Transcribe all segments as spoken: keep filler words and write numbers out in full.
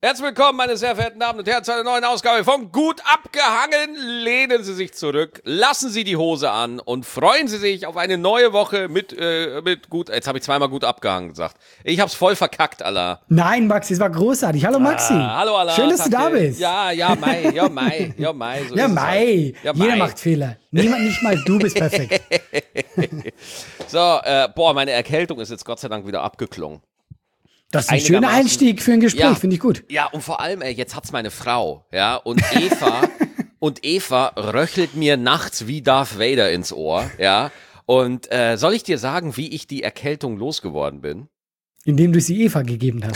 Herzlich willkommen, meine sehr verehrten Damen und Herren, zu einer neuen Ausgabe von Gut abgehangen. Lehnen Sie sich zurück, lassen Sie die Hose an und freuen Sie sich auf eine neue Woche mit, äh, mit gut, jetzt habe ich zweimal gut abgehangen gesagt. Ich hab's voll verkackt, Allah. Nein, Maxi, es war großartig. Hallo, Maxi. Ah, hallo, Allah. Schön, dass Danke. du da bist. Ja, ja, Mai, ja, Mai, ja, Mai. So ja, ist es Mai. halt. Ja, Jeder Mai. macht Fehler. Niemand, nicht mal du bist perfekt. So, äh, boah, meine Erkältung ist jetzt Gott sei Dank wieder abgeklungen. Das ist ein schöner Einigermaßen. Einstieg für ein Gespräch, Ja. finde ich gut. Ja, und vor allem, ey, jetzt hat's meine Frau, ja, und Eva, und Eva röchelt mir nachts wie Darth Vader ins Ohr, ja, und äh, soll ich dir sagen, wie ich die Erkältung losgeworden bin? Indem du sie Eva gegeben hast.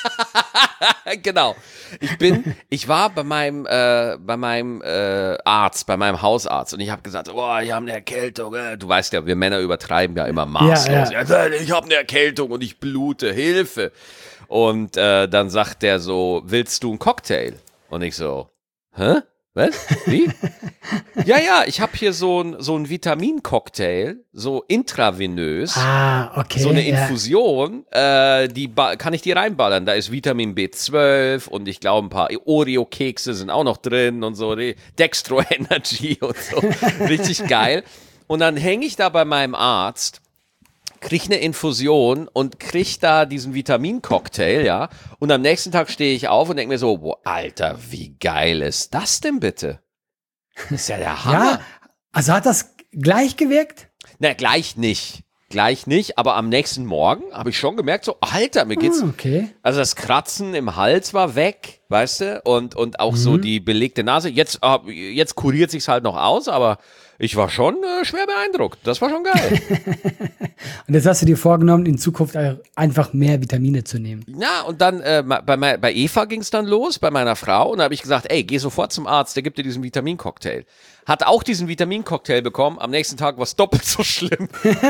Genau. Ich bin, ich war bei meinem, äh, bei meinem äh, Arzt, bei meinem Hausarzt und ich habe gesagt, boah, ich habe eine Erkältung. Äh. Du weißt ja, wir Männer übertreiben ja immer maßlos. Ja, ja. Ich habe eine Erkältung und ich blute, Hilfe. Und äh, dann sagt der so, willst du einen Cocktail? Und ich so, hä? Was? Wie? ja, ja, ich habe hier so ein so ein Vitamincocktail, so intravenös. Ah, okay. So eine ja. Infusion, äh, die ba- kann ich dir reinballern. Da ist Vitamin B zwölf und ich glaube ein paar Oreo-Kekse sind auch noch drin und so, die Dextro Energy und so. Richtig geil. Und dann hänge ich da bei meinem Arzt, krieg eine Infusion und krieg da diesen Vitamincocktail, ja. Und am nächsten Tag stehe ich auf und denke mir so, boah, Alter, wie geil ist das denn bitte? Das ist ja der Hammer. Ja, also hat das gleich gewirkt? Na, gleich nicht. Gleich nicht, aber am nächsten Morgen habe ich schon gemerkt, so, Alter, mir geht's. Ah, okay. Also das Kratzen im Hals war weg, weißt du? Und, und auch Mhm. so die belegte Nase. Jetzt, äh, jetzt kuriert sich's halt noch aus, aber ich war schon äh, schwer beeindruckt. Das war schon geil. Und jetzt hast du dir vorgenommen, in Zukunft einfach mehr Vitamine zu nehmen. Ja, und dann äh, bei, mei- bei Eva ging's dann los, bei meiner Frau. Und da habe ich gesagt, ey, geh sofort zum Arzt, der gibt dir diesen Vitamincocktail. Hat auch diesen Vitamincocktail bekommen. Am nächsten Tag war's doppelt so schlimm.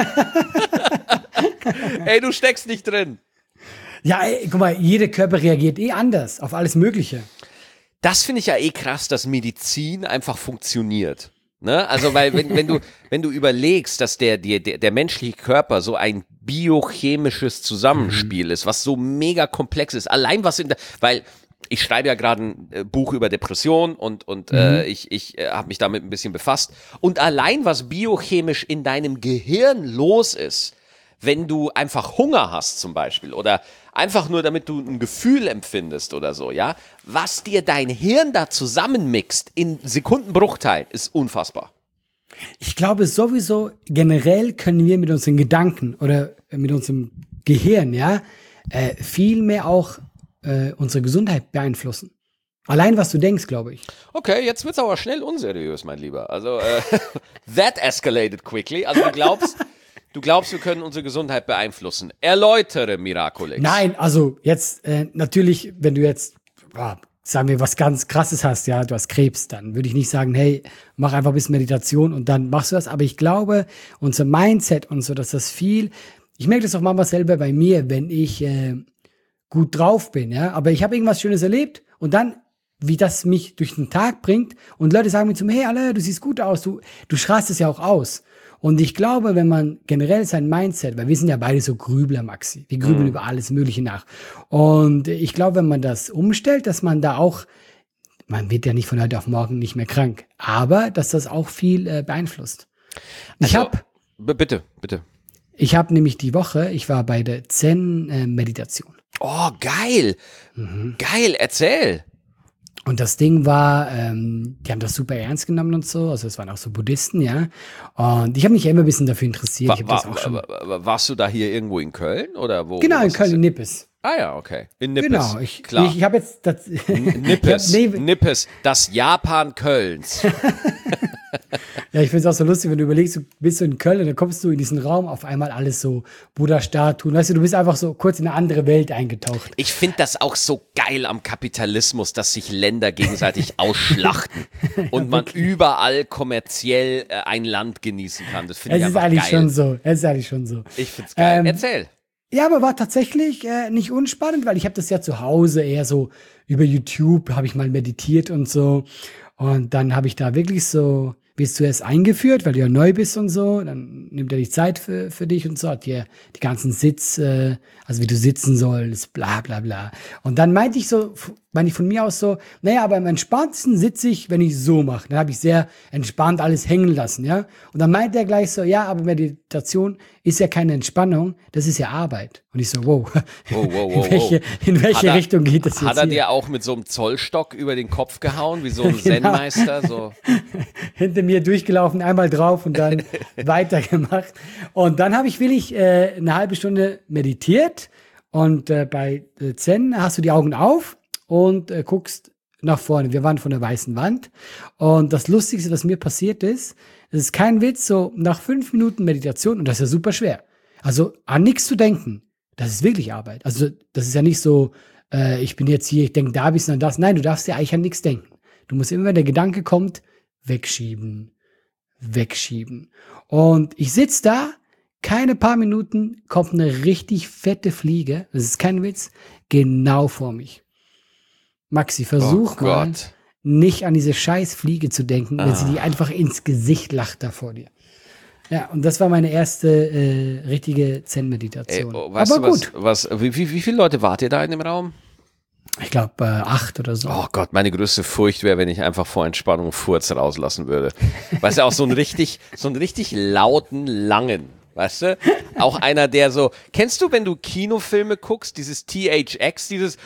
Ey, du steckst nicht drin. Ja, ey, guck mal, jeder Körper reagiert eh anders auf alles Mögliche. Das finde ich ja eh krass, dass Medizin einfach funktioniert. Ne? Also, weil, wenn, wenn du, wenn du überlegst, dass der, der, der menschliche Körper so ein biochemisches Zusammenspiel ist, was so mega komplex ist, allein was in der, weil ich schreibe ja gerade ein äh, Buch über Depression und, und äh, ich, ich äh, habe mich damit ein bisschen befasst. Und allein was biochemisch in deinem Gehirn los ist, wenn du einfach Hunger hast zum Beispiel oder einfach nur, damit du ein Gefühl empfindest oder so, ja, was dir dein Hirn da zusammenmixt in Sekundenbruchteilen, ist unfassbar. Ich glaube sowieso, generell können wir mit unseren Gedanken oder mit unserem Gehirn, ja, äh, viel mehr auch äh, unsere Gesundheit beeinflussen. Allein, was du denkst, glaube ich. Okay, jetzt wird's aber schnell unseriös, mein Lieber. Also, äh, that escalated quickly. Also, du glaubst, du glaubst, wir können unsere Gesundheit beeinflussen. Erläutere, Miraculix. Nein, also jetzt äh, natürlich, wenn du jetzt, boah, sagen wir, was ganz Krasses hast, ja, du hast Krebs, dann würde ich nicht sagen, hey, mach einfach ein bisschen Meditation und dann machst du das. Aber ich glaube, unser Mindset und so, dass das viel, ich merke das auch manchmal selber bei mir, wenn ich äh, gut drauf bin, ja, aber ich habe irgendwas Schönes erlebt und dann, wie das mich durch den Tag bringt und Leute sagen mir zum, hey, Alter, du siehst gut aus, du, du strahlst es ja auch aus. Und ich glaube, wenn man generell sein Mindset, weil wir sind ja beide so Grübler, Maxi, wir grübeln Mhm. über alles Mögliche nach. Und ich glaube, wenn man das umstellt, dass man da auch, man wird ja nicht von heute auf morgen nicht mehr krank, aber dass das auch viel äh, beeinflusst. Ich Also, habe b- bitte, bitte. ich hab nämlich die Woche, ich war bei der Zen-Meditation. Oh, geil. Geil, erzähl. Und das Ding war, ähm, die haben das super ernst genommen und so, also es waren auch so Buddhisten, ja. Und ich habe mich ja immer ein bisschen dafür interessiert. Wa- ich hab wa- das auch schon. wa- wa- warst du da hier irgendwo in Köln oder wo? Genau, wo in ist Köln, das in denn? Nippes. Ah ja, okay. In Nippes. Genau, ich, Klar. ich, ich habe jetzt das, Nippes, ich hab, nee, Nippes, das Japan Kölns. ja, ich finde es auch so lustig, wenn du überlegst, du bist so in Köln und dann kommst du in diesen Raum, auf einmal alles so Buddha-Statuen, weißt du, du bist einfach so kurz in eine andere Welt eingetaucht. Ich finde das auch so geil am Kapitalismus, dass sich Länder gegenseitig ausschlachten und man überall kommerziell äh, ein Land genießen kann. Das finde Es ich ist einfach eigentlich geil. schon so, es ist eigentlich schon so. Ich find's geil. Ähm, Erzähl. Ja, aber war tatsächlich äh, nicht unspannend, weil ich habe das ja zu Hause eher so über YouTube, habe ich mal meditiert und so. Und dann habe ich da wirklich so, wirst zuerst eingeführt, weil du ja neu bist und so. Dann nimmt er die Zeit für, für dich und so, hat dir die ganzen Sitz, äh, also wie du sitzen sollst, bla bla bla. Und dann meinte ich so f- meine ich von mir aus so, naja, aber am entspanntesten sitze ich, wenn ich so mache. Dann habe ich sehr entspannt alles hängen lassen, ja. Und dann meint er gleich so, ja, aber Meditation ist ja keine Entspannung, das ist ja Arbeit. Und ich so, wow, wow, wow, wow in welche, in welche er, Richtung geht das jetzt Hat er hier? dir auch mit so einem Zollstock über den Kopf gehauen, wie so ein Zen-Meister? So. Hinter mir durchgelaufen, einmal drauf und dann weitergemacht. Und dann habe ich wirklich äh, eine halbe Stunde meditiert. Und äh, bei äh, Zen hast du die Augen auf und äh, guckst nach vorne. Wir waren vor der weißen Wand. Und das Lustigste, was mir passiert ist, das ist kein Witz, so nach fünf Minuten Meditation, und das ist ja super schwer. Also an nichts zu denken, das ist wirklich Arbeit. Also das ist ja nicht so, äh, ich bin jetzt hier, ich denke da bis an das. Nein, du darfst ja eigentlich an nichts denken. Du musst immer, wenn der Gedanke kommt, wegschieben, wegschieben. Und ich sitze da, keine paar Minuten kommt eine richtig fette Fliege, das ist kein Witz, genau vor mich. Maxi, versuch Oh mal, Gott. nicht an diese scheiß Fliege zu denken, wenn Ah. sie dir einfach ins Gesicht lacht da vor dir. Ja, und das war meine erste äh, richtige Ey, Zen-Meditation. oh, weißt Aber du, gut, was, was, wie, wie, wie viele Leute wart ihr da in dem Raum? ich glaube äh, acht oder so. Oh Gott, meine größte Furcht wäre, wenn ich einfach vor Entspannung Furz rauslassen würde. Weißt du, auch so einen richtig, so einen richtig lauten, langen, weißt du? Auch einer, der so, kennst du, wenn du Kinofilme guckst, dieses T H X, dieses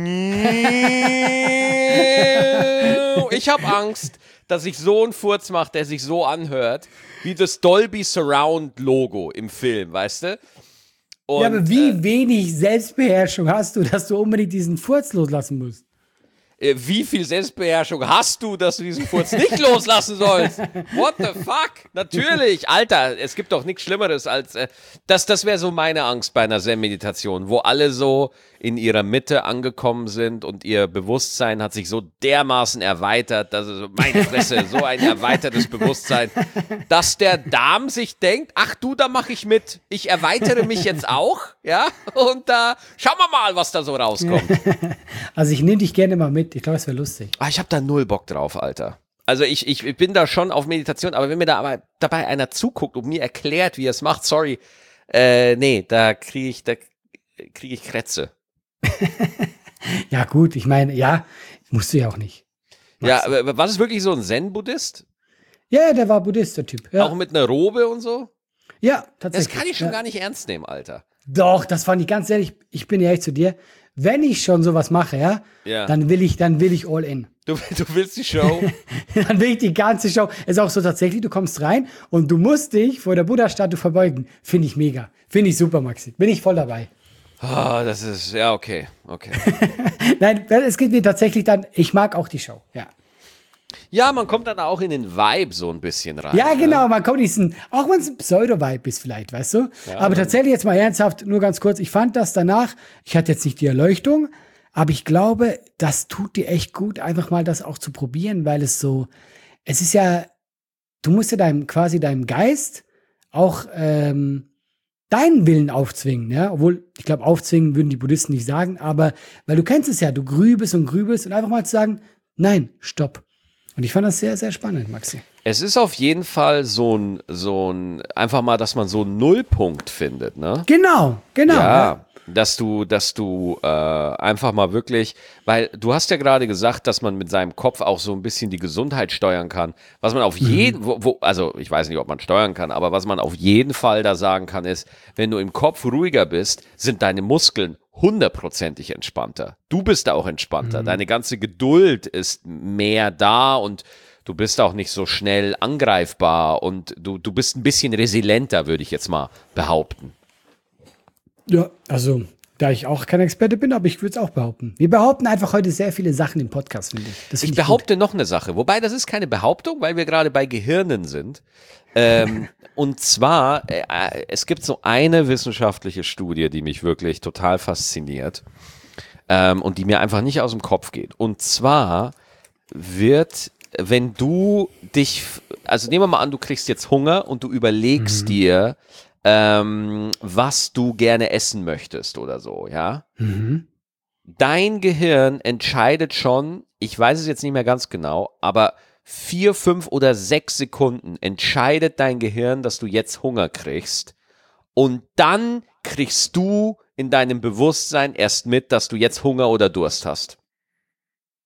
ich habe Angst, dass ich so einen Furz mache, der sich so anhört, wie das Dolby Surround Logo im Film, weißt du? Und, ja, aber wie äh, wenig Selbstbeherrschung hast du, dass du unbedingt diesen Furz loslassen musst? äh, wie viel Selbstbeherrschung hast du, dass du diesen Furz nicht loslassen sollst? What the fuck? Natürlich, Alter, es gibt doch nichts Schlimmeres als, äh, das, das wäre so meine Angst bei einer Zen-Meditation, wo alle so in ihrer Mitte angekommen sind und ihr Bewusstsein hat sich so dermaßen erweitert, dass es, meine Fresse, so ein erweitertes Bewusstsein, dass der Darm sich denkt, ach du, da mache ich mit, ich erweitere mich jetzt auch, ja, und da, äh, schauen wir mal, was da so rauskommt. Also ich nehme dich gerne mal mit, ich glaube, es wäre lustig. Ah, ich habe da null Bock drauf, Alter. Also ich, ich, ich bin da schon auf Meditation, aber wenn mir da aber dabei einer zuguckt und mir erklärt, wie er es macht, sorry, äh, nee, da kriege ich, da kriege ich Krätze. Ja gut, ich meine, ja, musst du ja auch nicht. Ja, aber was ist wirklich so ein Zen-Buddhist? Ja, der war Buddhist, der Typ. Ja, Auch mit einer Robe und so? ja Das tatsächlich. kann ich schon ja. gar nicht ernst nehmen, Alter. Doch, das fand ich ganz ehrlich, ich bin ehrlich zu dir, wenn ich schon sowas mache, ja, Ja. dann will ich, dann will ich all in. Du, du willst die Show? Dann will ich die ganze Show. Ist auch so tatsächlich, du kommst rein und du musst dich vor der Buddha-Statue verbeugen. Finde ich mega. Finde ich super, Maxi. Bin ich voll dabei. Ah, das ist, ja, okay, okay. Nein, es geht mir tatsächlich dann, ich mag auch die Show, ja. Ja, man kommt dann auch in den Vibe so ein bisschen rein. Ja, genau, man kommt diesen, auch wenn es ein Pseudo-Vibe ist vielleicht, weißt du? Aber tatsächlich jetzt mal ernsthaft, nur ganz kurz, ich fand das danach, ich hatte jetzt nicht die Erleuchtung, aber ich glaube, das tut dir echt gut, einfach mal das auch zu probieren, weil es so, es ist ja, du musst ja deinem, quasi deinem Geist auch ähm, deinen Willen aufzwingen, ja, obwohl, ich glaube, aufzwingen würden die Buddhisten nicht sagen, aber, weil du kennst es ja, du grübelst und grübelst und einfach mal zu sagen, nein, stopp. Und ich fand das sehr, sehr spannend, Maxi. Es ist auf jeden Fall so ein, so ein, einfach mal, dass man so einen Nullpunkt findet, ne? Genau, genau. Ja, dass du, dass du äh, einfach mal wirklich, weil du hast ja gerade gesagt, dass man mit seinem Kopf auch so ein bisschen die Gesundheit steuern kann. Was man auf jeden, wo, wo, also ich weiß nicht, ob man steuern kann, aber was man auf jeden Fall da sagen kann, ist, wenn du im Kopf ruhiger bist, sind deine Muskeln hundertprozentig entspannter. Du bist auch entspannter. Mhm. Deine ganze Geduld ist mehr da und du bist auch nicht so schnell angreifbar und du, du bist ein bisschen resilienter, würde ich jetzt mal behaupten. Ja, also, da ich auch kein Experte bin, aber ich würde es auch behaupten. Wir behaupten einfach heute sehr viele Sachen im Podcast, finde ich. Das Ich find behaupte noch eine Sache, wobei das ist keine Behauptung, weil wir gerade bei Gehirnen sind. Ähm, und zwar, äh, äh, es gibt so eine wissenschaftliche Studie, die mich wirklich total fasziniert ähm, und die mir einfach nicht aus dem Kopf geht. Und zwar wird, wenn du dich, also nehmen wir mal an, du kriegst jetzt Hunger und du überlegst Mhm. dir, ähm, was du gerne essen möchtest oder so, ja? Mhm. Dein Gehirn entscheidet schon, ich weiß es jetzt nicht mehr ganz genau, aber vier, fünf oder sechs Sekunden entscheidet dein Gehirn, dass du jetzt Hunger kriegst. Und dann kriegst du in deinem Bewusstsein erst mit, dass du jetzt Hunger oder Durst hast.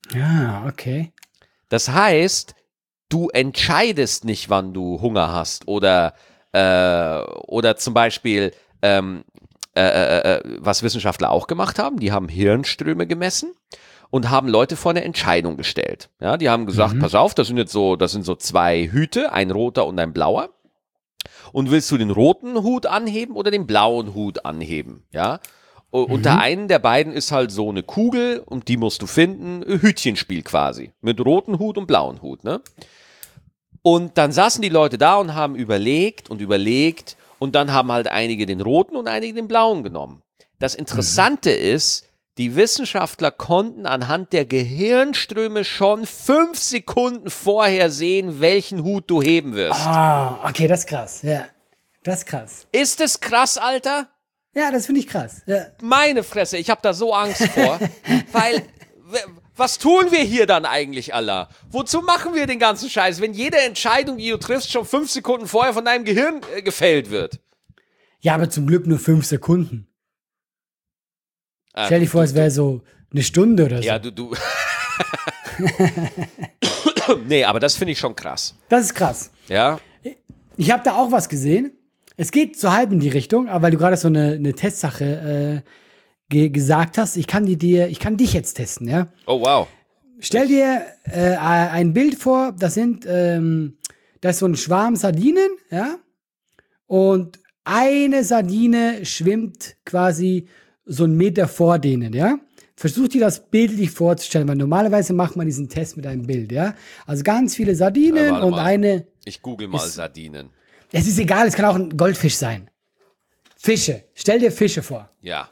Ah, okay. Das heißt, du entscheidest nicht, wann du Hunger hast oder, äh, oder zum Beispiel, ähm, äh, äh, äh, was Wissenschaftler auch gemacht haben, die haben Hirnströme gemessen und haben Leute vor eine Entscheidung gestellt. Ja, die haben gesagt, Mhm. pass auf, das sind jetzt so, das sind so zwei Hüte, ein roter und ein blauer. Und willst du den roten Hut anheben oder den blauen Hut anheben? Ja. U- Unter einen der beiden ist halt so eine Kugel und die musst du finden. Hütchenspiel quasi. Mit roten Hut und blauen Hut, ne? Und dann saßen die Leute da und haben überlegt und überlegt und dann haben halt einige den roten und einige den blauen genommen. Das Interessante ist, die Wissenschaftler konnten anhand der Gehirnströme schon fünf Sekunden vorher sehen, welchen Hut du heben wirst. Ah, okay, das ist krass. Ja, das ist krass. Ist es krass, Alter? Ja, das finde ich krass. Ja. Meine Fresse, ich habe da so Angst vor, weil w- was tun wir hier dann eigentlich, Allah? Wozu machen wir den ganzen Scheiß, wenn jede Entscheidung, die du triffst, schon fünf Sekunden vorher von deinem Gehirn äh, gefällt wird? ja, aber zum Glück nur fünf Sekunden. Ah, Stell dir vor, es wäre so eine Stunde oder so. Ja, du, du. Nee, aber das finde ich schon krass. Das ist krass. Ja, Ich habe da auch was gesehen. Es geht so halb in die Richtung, aber weil du gerade so eine, eine Testsache äh, ge gesagt hast, ich kann die dir, ich kann dich jetzt testen, ja. oh wow. Stell dir äh, ein Bild vor, das sind, ähm, das ist so ein Schwarm Sardinen, ja. Und eine Sardine schwimmt quasi so einen Meter vor denen, ja. Versuch dir das bildlich vorzustellen, weil normalerweise macht man diesen Test mit einem Bild, ja. Also ganz viele Sardinen Äh, warte und mal. eine. Ich google mal Ist- Sardinen. Es ist egal, es kann auch ein Goldfisch sein. Fische. Stell dir Fische vor. Ja.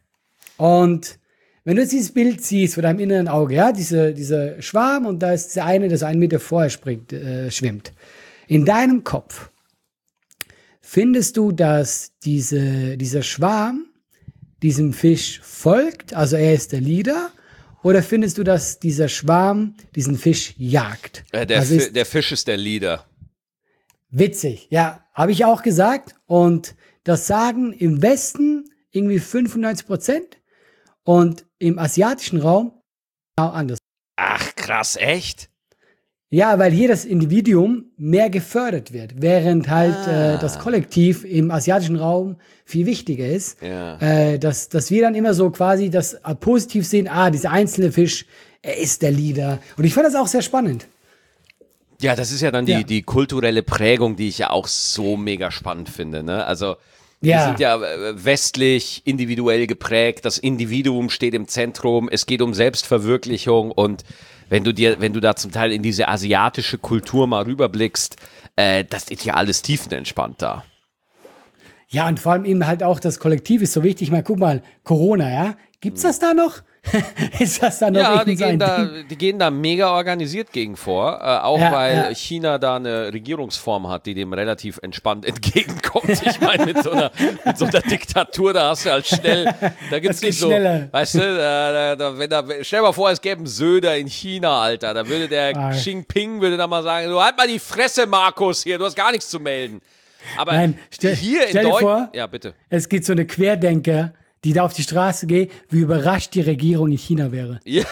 Und wenn du jetzt dieses Bild siehst vor deinem inneren Auge, ja, diese, diese Schwarm und da ist der eine, der so einen Meter vorher springt, äh, schwimmt. In deinem Kopf findest du, dass diese, dieser Schwarm diesem Fisch folgt, also er ist der Leader, oder findest du, dass dieser Schwarm diesen Fisch jagt? Äh, der, also Fi- ist der Fisch ist der Leader. witzig, ja, habe ich auch gesagt. Und das sagen im Westen irgendwie fünfundneunzig Prozent und im asiatischen Raum genau anders. Ach, krass, echt? Ja, weil hier das Individuum mehr gefördert wird, während halt Ah. äh, das Kollektiv im asiatischen Raum viel wichtiger ist. Ja. Äh, dass, dass wir dann immer so quasi das äh, positiv sehen, ah, dieser einzelne Fisch, er ist der Leader. Und ich fand das auch sehr spannend. Ja, das ist ja dann die, Ja. die kulturelle Prägung, die ich ja auch so mega spannend finde. Ne? Also wir Ja. sind ja äh, westlich individuell geprägt, das Individuum steht im Zentrum, es geht um Selbstverwirklichung und wenn du dir, wenn du da zum Teil in diese asiatische Kultur mal rüberblickst, äh, das ist ja alles tiefenentspannt da. Ja, und vor allem eben halt auch das Kollektiv ist so wichtig. Ich meine, guck mal, Corona, ja? Gibt's das da noch? Ist das da noch Ja, die irgend so ein gehen, da, Ding? die gehen da mega organisiert gegen vor, äh, auch Ja, weil ja. China da eine Regierungsform hat, die dem relativ entspannt entgegenkommt. Ich meine, mit, so einer, mit so einer Diktatur, da hast du halt schnell, da gibt's Das geht nicht so, schneller. weißt du, da, da, da, wenn da, stell dir mal vor, es gäbe einen Söder in China, Alter, da würde der Ah. Xi Jinping würde da mal sagen, du halt mal die Fresse, Markus, hier, du hast gar nichts zu melden. Aber Nein, stell- hier stell in dir vor- Deutschland, ja bitte. Es gibt so eine Querdenker, die da auf die Straße gehen, wie überrascht die Regierung in China wäre. Ja.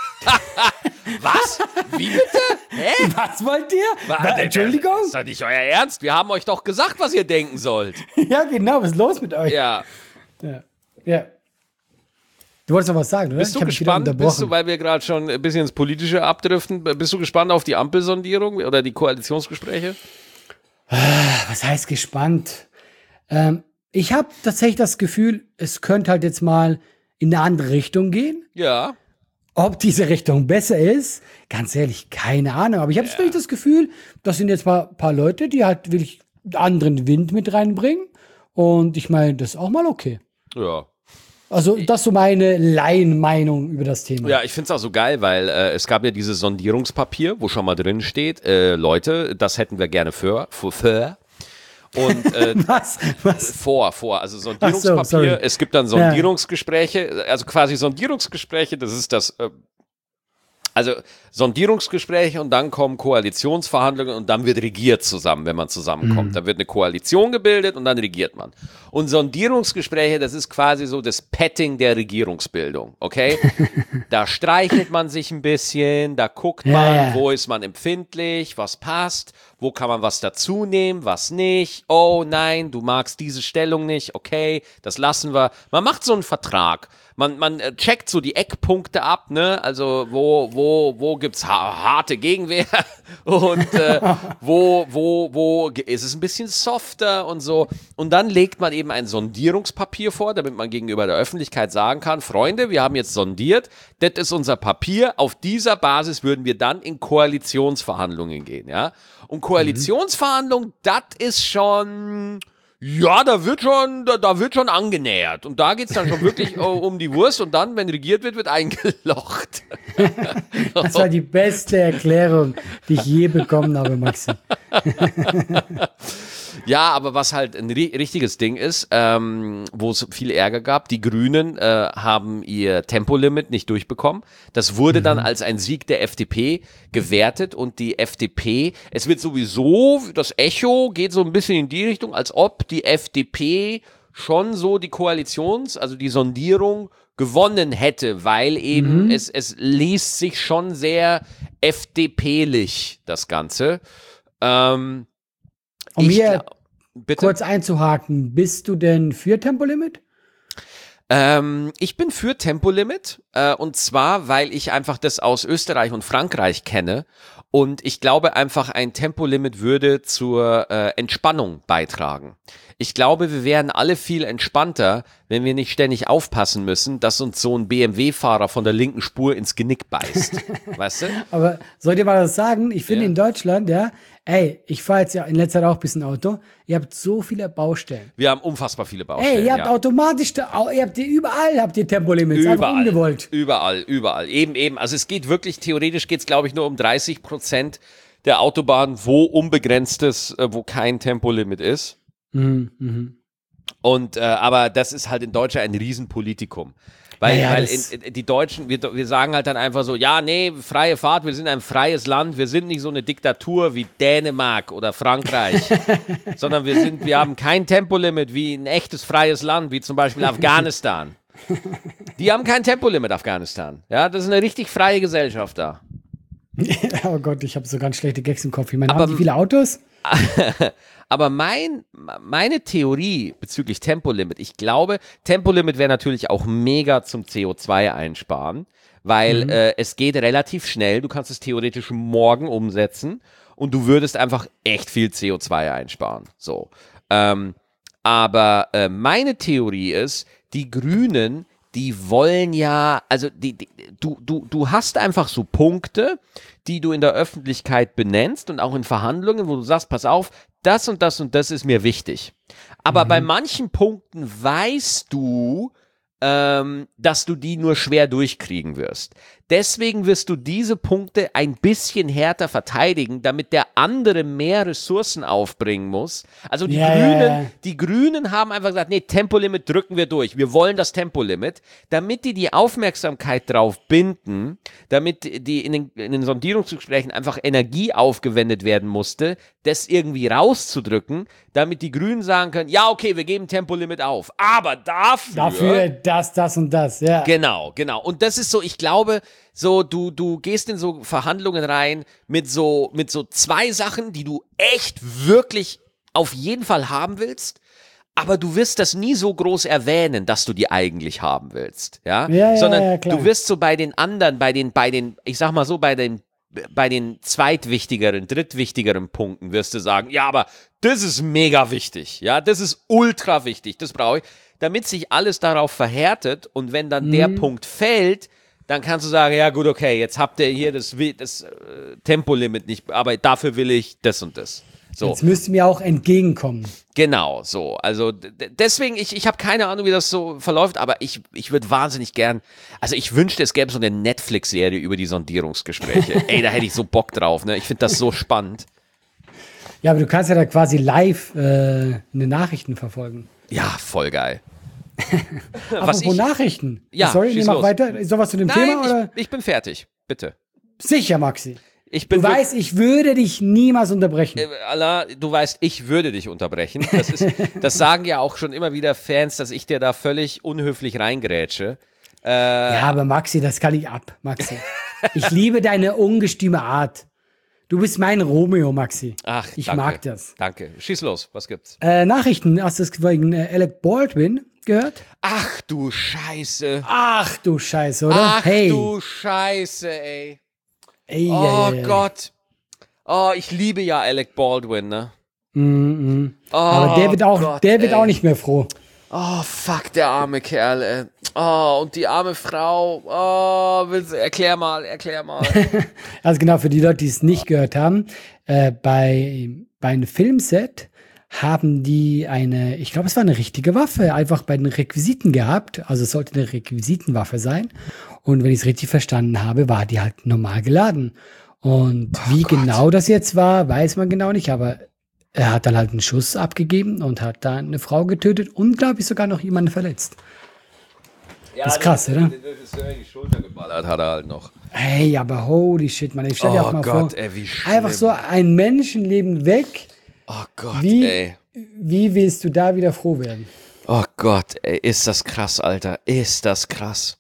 Was? Wie bitte? Hä? Was wollt ihr? Was? Was, Entschuldigung? Das ist doch nicht euer Ernst. Wir haben euch doch gesagt, was ihr denken sollt. Ja, genau, was ist los mit euch? Ja. Ja. ja. Du wolltest noch was sagen, oder? Bist Ich du hab dich wieder gespannt, bist du, unterbrochen. weil wir gerade schon ein bisschen ins Politische abdriften, bist du gespannt auf die Ampelsondierung oder die Koalitionsgespräche? Was heißt gespannt? Ähm, ich habe tatsächlich das Gefühl, es könnte halt jetzt mal in eine andere Richtung gehen. Ja. Ob diese Richtung besser ist, ganz ehrlich, keine Ahnung. Aber ich habe wirklich das Gefühl, das sind jetzt mal ein paar Leute, die halt wirklich anderen Wind mit reinbringen. Und ich meine, das ist auch mal okay. Ja. Also, das ist so meine Laienmeinung über das Thema. Ja, ich finde es auch so geil, weil äh, es gab ja dieses Sondierungspapier, wo schon mal drin steht, äh, Leute, das hätten wir gerne für, für, für. Und äh, Was? Was? vor, vor, also Sondierungspapier, Ach so, sorry. es gibt dann Sondierungsgespräche, also quasi Sondierungsgespräche, das ist das, äh, Also Sondierungsgespräche und dann kommen Koalitionsverhandlungen und dann wird regiert zusammen, wenn man zusammenkommt. Mhm. Da wird eine Koalition gebildet und dann regiert man. Und Sondierungsgespräche, das ist quasi so das Petting der Regierungsbildung, okay? Da streichelt man sich ein bisschen, da guckt man, ja, ja. wo ist man empfindlich, was passt, wo kann man was dazu nehmen, was nicht. Oh nein, du magst diese Stellung nicht, okay, das lassen wir. Man macht so einen Vertrag. Man, man checkt so die Eckpunkte ab, ne? Also wo, wo, wo gibt's ha- harte Gegenwehr und äh, wo, wo, wo ist es ein bisschen softer und so. Und dann legt man eben ein Sondierungspapier vor, damit man gegenüber der Öffentlichkeit sagen kann, Freunde, wir haben jetzt sondiert, das ist unser Papier, auf dieser Basis würden wir dann in Koalitionsverhandlungen gehen, ja? Und Koalitionsverhandlungen, mhm. das ist schon... Ja, da wird schon, da, da wird schon angenähert. Und da geht's dann schon wirklich um die Wurst. Und dann, wenn regiert wird, wird eingelocht. Das war die beste Erklärung, die ich je bekommen habe, Maxi. Ja, aber was halt ein ri- richtiges Ding ist, ähm, wo es viel Ärger gab, die Grünen äh, haben ihr Tempolimit nicht durchbekommen. Das wurde mhm. dann als ein Sieg der F D P gewertet und die F D P, es wird sowieso, das Echo geht so ein bisschen in die Richtung, als ob die F D P schon so die Koalitions-, also die Sondierung gewonnen hätte, weil eben mhm. es, es liest sich schon sehr F D P-lich, das Ganze. Ähm, Um ich, hier bitte? kurz einzuhaken, bist du denn für Tempolimit? Ähm, ich bin für Tempolimit äh, und zwar, weil ich einfach das aus Österreich und Frankreich kenne und ich glaube einfach, ein Tempolimit würde zur äh, Entspannung beitragen. Ich glaube, wir wären alle viel entspannter, wenn wir nicht ständig aufpassen müssen, dass uns so ein B M W-Fahrer von der linken Spur ins Genick beißt. Weißt du? Aber soll dir mal was sagen? Ich finde Ja. in Deutschland, ja, ey, ich fahre jetzt ja in letzter Zeit auch ein bisschen Auto. Ihr habt so viele Baustellen. Wir haben unfassbar viele Baustellen. Ey, ihr habt ja. automatisch, da- ihr habt die, überall habt ihr Tempolimits, einfach Überall, ungewollt. überall, überall. Eben, eben. Also es geht wirklich, theoretisch geht es, glaube ich, nur um dreißig Prozent der Autobahnen, wo unbegrenztes, äh, wo kein Tempolimit ist. Mhm, mhm. Und, äh, aber das ist halt in Deutschland ein Riesenpolitikum. Weil, Ja, ja, weil das- in, in, die Deutschen, wir, wir sagen halt dann einfach so, ja, nee, freie Fahrt, wir sind ein freies Land, wir sind nicht so eine Diktatur wie Dänemark oder Frankreich, sondern wir sind, wir haben kein Tempolimit wie ein echtes freies Land, wie zum Beispiel Afghanistan. Die haben kein Tempolimit, Afghanistan. Ja, das ist eine richtig freie Gesellschaft da. Oh Gott, ich habe so ganz schlechte Gags im Kopf. Ich meine, Aber- haben die viele Autos? Aber mein, meine Theorie bezüglich Tempolimit, ich glaube, Tempolimit wäre natürlich auch mega zum C O zwei einsparen, weil Mhm. äh, es geht relativ schnell, du kannst es theoretisch morgen umsetzen und du würdest einfach echt viel C O zwei einsparen. So. Ähm, aber äh, meine Theorie ist, die Grünen, die wollen ja, also die, die, du, du, du hast einfach so Punkte, die du in der Öffentlichkeit benennst und auch in Verhandlungen, wo du sagst, pass auf, das und das und das ist mir wichtig. Aber Mhm. bei manchen Punkten weißt du, ähm, dass du die nur schwer durchkriegen wirst. Deswegen wirst du diese Punkte ein bisschen härter verteidigen, damit der andere mehr Ressourcen aufbringen muss. Also die Ja, Grünen, ja, ja. die Grünen haben einfach gesagt, nee, Tempolimit drücken wir durch. Wir wollen das Tempolimit, damit die die Aufmerksamkeit drauf binden, damit die in den, in den Sondierungsgesprächen einfach Energie aufgewendet werden musste, das irgendwie rauszudrücken, damit die Grünen sagen können, ja, okay, wir geben Tempolimit auf. Aber dafür... Dafür das, das und das, ja. Genau, genau. Und das ist so, ich glaube, so, du, du gehst in so Verhandlungen rein mit so, mit so zwei Sachen, die du echt wirklich auf jeden Fall haben willst, aber du wirst das nie so groß erwähnen, dass du die eigentlich haben willst, ja? Ja, ja, Sondern ja, klar. du wirst so bei den anderen, bei den, bei den, ich sag mal so, bei den, bei den zweitwichtigeren, drittwichtigeren Punkten wirst du sagen, ja, aber das ist mega wichtig, ja, das ist ultra wichtig, das brauche ich, damit sich alles darauf verhärtet und wenn dann der Mhm. Punkt fällt, dann kannst du sagen, ja gut, okay, jetzt habt ihr hier das, Wi- das äh, Tempolimit nicht, aber dafür will ich das und das. So, Jetzt müsst ihr mir auch entgegenkommen. genau, so. Also d- d- deswegen, ich, ich habe keine Ahnung, wie das so verläuft, aber ich, ich würde wahnsinnig gern, also ich wünschte, es gäbe so eine Netflix-Serie über die Sondierungsgespräche. Ey, da hätte ich so Bock drauf, ne? Ich finde das so spannend. Ja, aber du kannst ja da quasi live äh, eine Nachrichten verfolgen. Ja, voll geil. Apropos ich- Nachrichten. Ja, Sorry, schieß ich mach los. weiter. Ist sowas zu dem Thema? Oder? Nein, ich, ich bin fertig. Bitte. Sicher, Maxi. Ich bin Du weißt, ich würde dich niemals unterbrechen. Äh, Allah, du weißt, ich würde dich unterbrechen. Das, ist, das sagen ja auch schon immer wieder Fans, dass ich dir da völlig unhöflich reingrätsche. Äh, Ja, aber Maxi, das kann ich ab, Maxi. Ich liebe deine ungestüme Art. Du bist mein Romeo, Maxi. Ach, ich danke, mag das. Danke. Schieß los, was gibt's? Äh, Nachrichten, hast du das wegen äh, Alec Baldwin gehört? Ach du Scheiße. Ach du Scheiße, oder? Ach hey. du Scheiße, ey. Ey, Oh ey, ey. Gott. Oh, ich liebe ja Alec Baldwin, ne? Mm, mm. Oh, Aber der wird auch, Gott, der wird ey. auch nicht mehr froh. Oh, fuck, der arme Kerl, ey. Oh, und die arme Frau. Oh, willst, erklär mal, erklär mal. Also genau, für die Leute, die es nicht gehört haben, äh, bei, bei einem Filmset haben die eine, ich glaube, es war eine richtige Waffe, einfach bei den Requisiten gehabt. Also es sollte eine Requisitenwaffe sein. Und wenn ich es richtig verstanden habe, war die halt normal geladen. Und wie Gott. genau das jetzt war, weiß man genau nicht, aber er hat dann halt einen Schuss abgegeben und hat da eine Frau getötet und, glaube ich, sogar noch jemanden verletzt. Ja, Das ist krass, den, oder? Den Regisseur in die Schulter geballert hat er halt noch. Hey, aber holy shit, Mann. Ich stell dir Oh auch mal Gott, vor, ey, wie schlimm. einfach so ein Menschenleben weg. Oh Gott, Wie, ey. wie willst du da wieder froh werden? Oh Gott, ey, ist das krass, Alter. Ist das krass.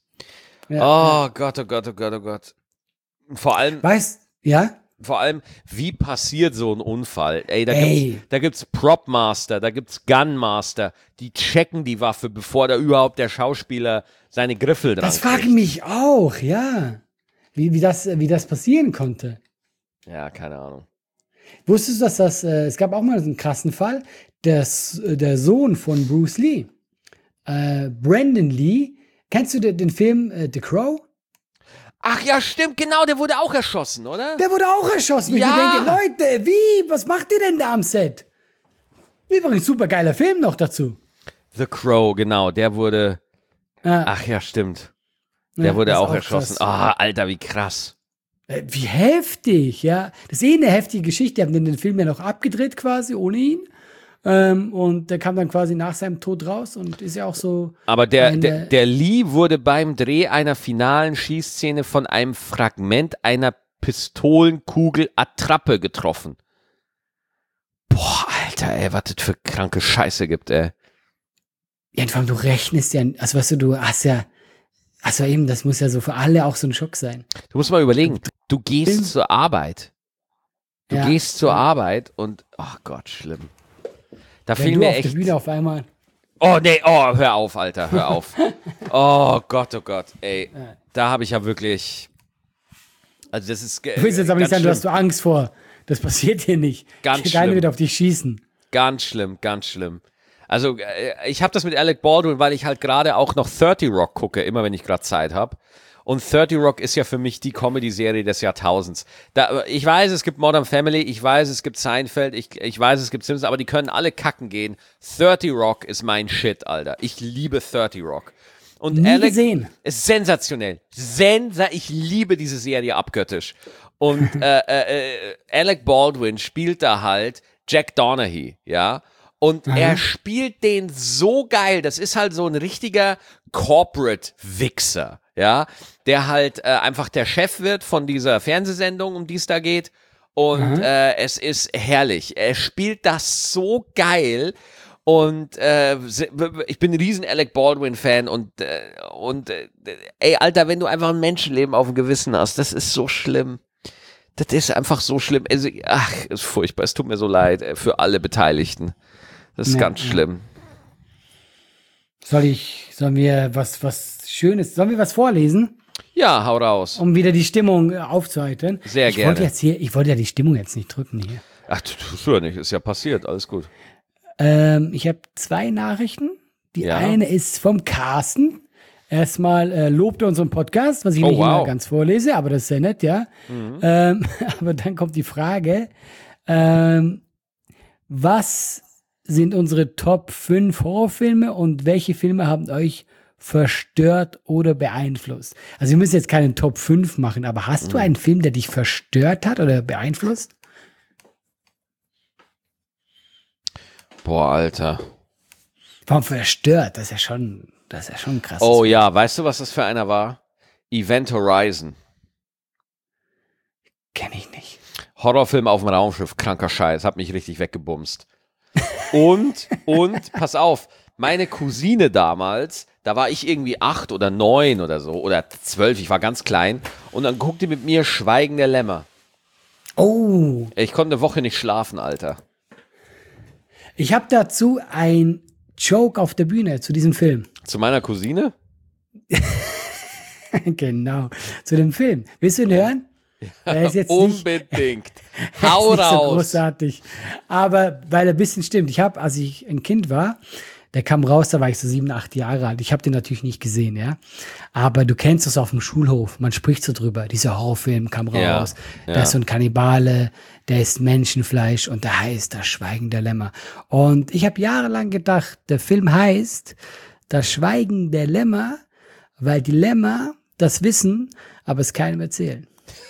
Ja, Oh Gott, oh Gott, oh Gott, oh Gott. Vor allem, Weißt, ja? vor allem, wie passiert so ein Unfall? Ey, da Ey. gibt's, da gibt's Prop-Master, da gibt's Gun-Master, die checken die Waffe, bevor da überhaupt der Schauspieler seine Griffel dran Das frage ich kriegt. mich auch, ja. Wie, wie, das, wie das passieren konnte. Ja, keine Ahnung. Wusstest du, dass das, äh, es gab auch mal so einen krassen Fall, dass, äh, der Sohn von Bruce Lee, äh, Brandon Lee, kennst du den, den Film äh, The Crow? Ach ja, stimmt, genau, der wurde auch erschossen, oder? Der wurde auch erschossen. Ja. Ich denke, Leute, wie, was macht ihr denn da am Set? Übrigens, super geiler Film noch dazu. The Crow, genau, der wurde, Ja, ach ja, stimmt. Der ja, wurde das ist auch erschossen. krass. Ah, Alter, wie krass. Äh, Wie heftig, ja. Das ist eh eine heftige Geschichte. Die haben den, den Film ja noch abgedreht quasi, ohne ihn. Ähm, und der kam dann quasi nach seinem Tod raus und ist ja auch so. Aber der, eine- der, der Lee wurde beim Dreh einer finalen Schießszene von einem Fragment einer Pistolenkugel-Attrappe getroffen. Boah, Alter, ey, was das für kranke Scheiße gibt, ey. Ja, und vor allem, du rechnest ja, also weißt du, du hast ja, also eben, das muss ja so für alle auch so ein Schock sein. Du musst mal überlegen, du gehst zur Arbeit. Du Ja. gehst zur Arbeit und, ach Gott, schlimm. Da Wenn fiel du mir auf der echt. Bühne auf einmal. Oh, nee, oh, hör auf, Alter, hör auf. Oh Gott, oh Gott, ey. Da habe ich ja wirklich. Also, das ist. Du willst jetzt aber nicht sagen, du hast du Angst vor. Das passiert hier nicht. Ganz Keiner schlimm. wird auf dich schießen. Ganz schlimm, ganz schlimm. Also, äh, ich habe das mit Alec Baldwin, weil ich halt gerade auch noch thirty Rock gucke, immer wenn ich gerade Zeit habe. Und thirty Rock ist ja für mich die Comedy-Serie des Jahrtausends. Da, ich weiß, es gibt Modern Family, ich weiß, es gibt Seinfeld, ich, ich weiß, es gibt Simpsons, aber die können alle kacken gehen. thirty Rock ist mein Shit, Alter. Ich liebe thirty Rock. Und Nie Alec gesehen. ist sensationell. Sensa ich liebe diese Serie abgöttisch. Und äh, äh, äh, Alec Baldwin spielt da halt Jack Donaghy, ja. Und er spielt den so geil. Das ist halt so ein richtiger Corporate-Wichser, ja, der halt äh, einfach der Chef wird von dieser Fernsehsendung, um die es da geht. Und äh, es ist herrlich. Er spielt das so geil. Und äh, ich bin ein riesen Alec Baldwin-Fan und, äh, und äh, ey, Alter, wenn du einfach ein Menschenleben auf dem Gewissen hast, das ist so schlimm. Das ist einfach so schlimm. Also, ach, ist furchtbar. Es tut mir so leid äh, für alle Beteiligten. Das ist Ja, ganz ja. schlimm. Soll ich, sollen wir was, was Schönes, sollen wir was vorlesen, Ja, hau raus. um wieder die Stimmung äh, aufzuheitern? Sehr ich gerne. Wollte jetzt hier, ich wollte ja die Stimmung jetzt nicht drücken hier. Ach, tust du ja nicht. Ist ja passiert. Alles gut. Ähm, ich habe zwei Nachrichten. Die Ja. eine ist vom Carsten. Erstmal äh, lobt er unseren Podcast, was ich Oh, nicht immer wow. ganz vorlese, aber das ist sehr nett, ja. Mhm. Ähm, aber dann kommt die Frage, ähm, was sind unsere Top fünf Horrorfilme und welche Filme haben euch verstört oder beeinflusst? Also wir müssen jetzt keinen Top fünf machen, aber hast Mhm. du einen Film, der dich verstört hat oder beeinflusst? Boah, Alter. Warum verstört? Das ist ja schon, das ist ja schon krass. Oh ja, weißt du, was das für einer war? Event Horizon. Kenn ich nicht. Horrorfilm auf dem Raumschiff, kranker Scheiß, hat mich richtig weggebumst. Und, und, pass auf, meine Cousine damals, da war ich irgendwie acht oder neun oder so, oder zwölf, ich war ganz klein, und dann guckte mit mir Schweigen der Lämmer. Oh. Ich konnte eine Woche nicht schlafen, Alter. Ich habe dazu ein Joke auf der Bühne zu diesem Film. Zu meiner Cousine? Genau, zu dem Film. Willst du ihn hören? Er ist jetzt Unbedingt. Nicht, Hau ist nicht raus. so großartig. Aber weil er ein bisschen stimmt. Ich habe, als ich ein Kind war, der kam raus, da war ich so sieben, acht Jahre alt. Ich habe den natürlich nicht gesehen, ja. Aber du kennst das auf dem Schulhof. Man spricht so drüber. Dieser Horrorfilm kam Ja, raus. ja. Da ist so ein Kannibale, der isst Menschenfleisch und der heißt Das Schweigen der Lämmer. Und ich habe jahrelang gedacht, der Film heißt Das Schweigen der Lämmer, weil die Lämmer das wissen, aber es keinem erzählen.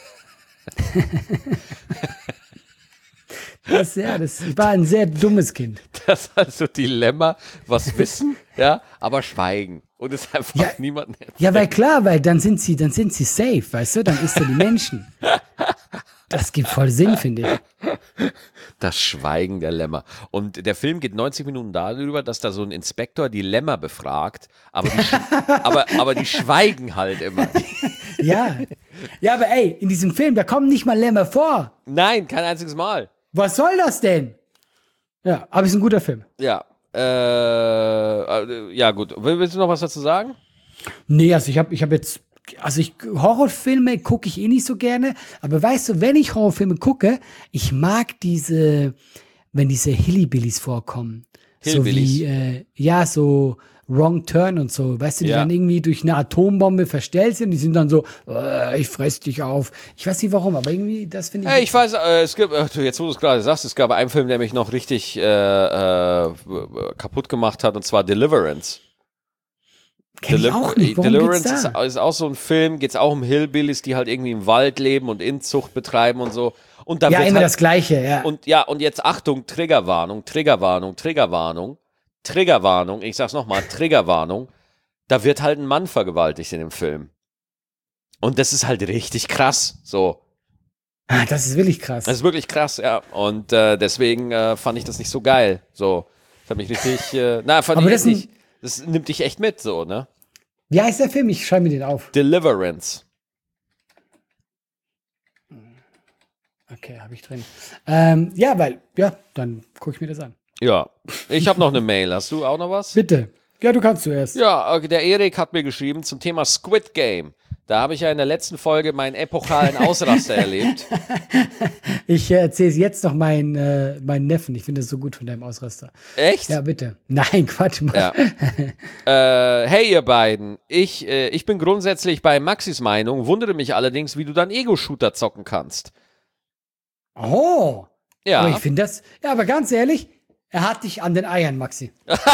Das, ja, das ich war ein sehr dummes Kind. Das also Dilemma, was wissen, ja, aber schweigen. Und es einfach Ja. niemanden erzählen. Ja, weil klar, weil dann sind sie, dann sind sie safe, weißt du, dann isst er die Menschen. Das gibt voll Sinn, finde ich. Das Schweigen der Lämmer. Und der Film geht neunzig Minuten darüber, dass da so ein Inspektor die Lämmer befragt, aber die, sch- aber, aber die schweigen halt immer. Ja. Ja, aber ey, in diesem Film, da kommen nicht mal Lämmer vor. Nein, kein einziges Mal. Was soll das denn? Ja, aber ist ein guter Film. Ja, äh, äh, ja gut. Will- Willst du noch was dazu sagen? Nee, also ich habe ich hab jetzt, also ich, Horrorfilme gucke ich eh nicht so gerne, aber weißt du, wenn ich Horrorfilme gucke, ich mag diese, wenn diese Hillbillies vorkommen. Hillbillies? So wie, äh, ja, so Wrong Turn und so, weißt du, die Ja. dann irgendwie durch eine Atombombe verstellt sind, die sind dann so, äh, ich fress dich auf. Ich weiß nicht warum, aber irgendwie, das finde ich. Hey, ich weiß, äh, es gibt, äh, jetzt wo du es gerade sagst, es gab einen Film, der mich noch richtig äh, äh, kaputt gemacht hat, und zwar Deliverance. Kenn ich Deli- auch nicht. Worum Deliverance geht's ist, da? ist auch so ein Film, geht es auch um Hillbillies, die halt irgendwie im Wald leben und Inzucht betreiben und so. Und da Ja, wird immer halt, das Gleiche, ja. und ja, und jetzt Achtung, Triggerwarnung, Triggerwarnung, Triggerwarnung, Triggerwarnung, ich sag's nochmal, Triggerwarnung, da wird halt ein Mann vergewaltigt in dem Film. Und das ist halt richtig krass, so. Ah, das ist wirklich krass. Das ist wirklich krass, ja. Und äh, deswegen äh, fand ich das nicht so geil, so. Das hat mich richtig, äh, na, fand Aber ich das echt sind- nicht, das nimmt dich echt mit, so, ne? Wie heißt der Film? Ich schreibe mir den auf. Deliverance. Okay, habe ich drin. Ähm, ja, weil, ja, dann gucke ich mir das an. Ja, ich habe noch eine Mail. Hast du auch noch was? Bitte. Ja, du kannst zuerst. Ja, okay, der Erik hat mir geschrieben zum Thema Squid Game. Da habe ich ja in der letzten Folge meinen epochalen Ausraster erlebt. Ich äh, erzähle jetzt noch meinen, äh, meinen Neffen. Ich finde das so gut von deinem Ausraster. Echt? Ja, bitte. Nein, Quatsch. Mach. Ja. äh, hey, ihr beiden. Ich, äh, ich bin grundsätzlich bei Maxis Meinung, wundere mich allerdings, wie du dann Ego-Shooter zocken kannst. Oh. Ja. Aber ich finde das, ja, aber ganz ehrlich, er hat dich an den Eiern, Maxi.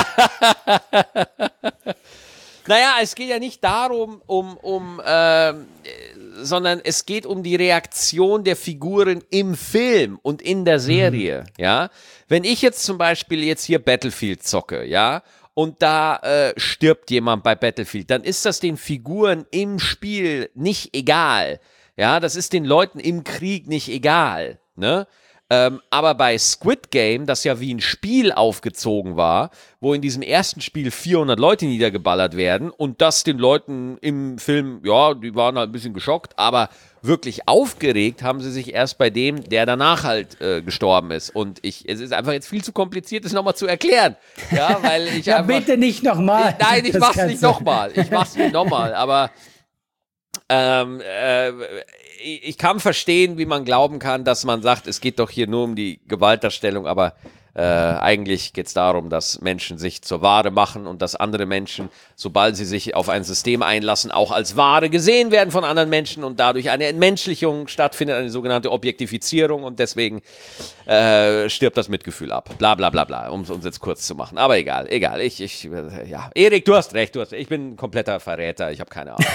Naja, es geht ja nicht darum, um, um, ähm, äh, sondern es geht um die Reaktion der Figuren im Film und in der Serie, ja. Wenn ich jetzt zum Beispiel jetzt hier Battlefield zocke, ja, und da äh, stirbt jemand bei Battlefield, dann ist das den Figuren im Spiel nicht egal, ja, das ist den Leuten im Krieg nicht egal, ne? Ähm, aber bei Squid Game, das ja wie ein Spiel aufgezogen war, wo in diesem ersten Spiel vierhundert Leute niedergeballert werden und das den Leuten im Film, ja, die waren halt ein bisschen geschockt, aber wirklich aufgeregt haben sie sich erst bei dem, der danach halt äh, gestorben ist. Und ich, es ist einfach jetzt viel zu kompliziert, das nochmal zu erklären. Ja, weil ich Ja, einfach, bitte nicht nochmal. ich, nein, ich mach's nicht nochmal. Ich mach's nicht nochmal, aber ähm, äh, ich kann verstehen, wie man glauben kann, dass man sagt, es geht doch hier nur um die Gewaltdarstellung, aber äh, eigentlich geht es darum, dass Menschen sich zur Ware machen und dass andere Menschen, sobald sie sich auf ein System einlassen, auch als Ware gesehen werden von anderen Menschen und dadurch eine Entmenschlichung stattfindet, eine sogenannte Objektifizierung, und deswegen äh, stirbt das Mitgefühl ab. Bla bla bla bla, um es uns jetzt kurz zu machen. Aber egal, egal. Ich, ich, äh, ja. Erik, du hast recht, du hast recht. Ich bin ein kompletter Verräter, ich habe keine Ahnung.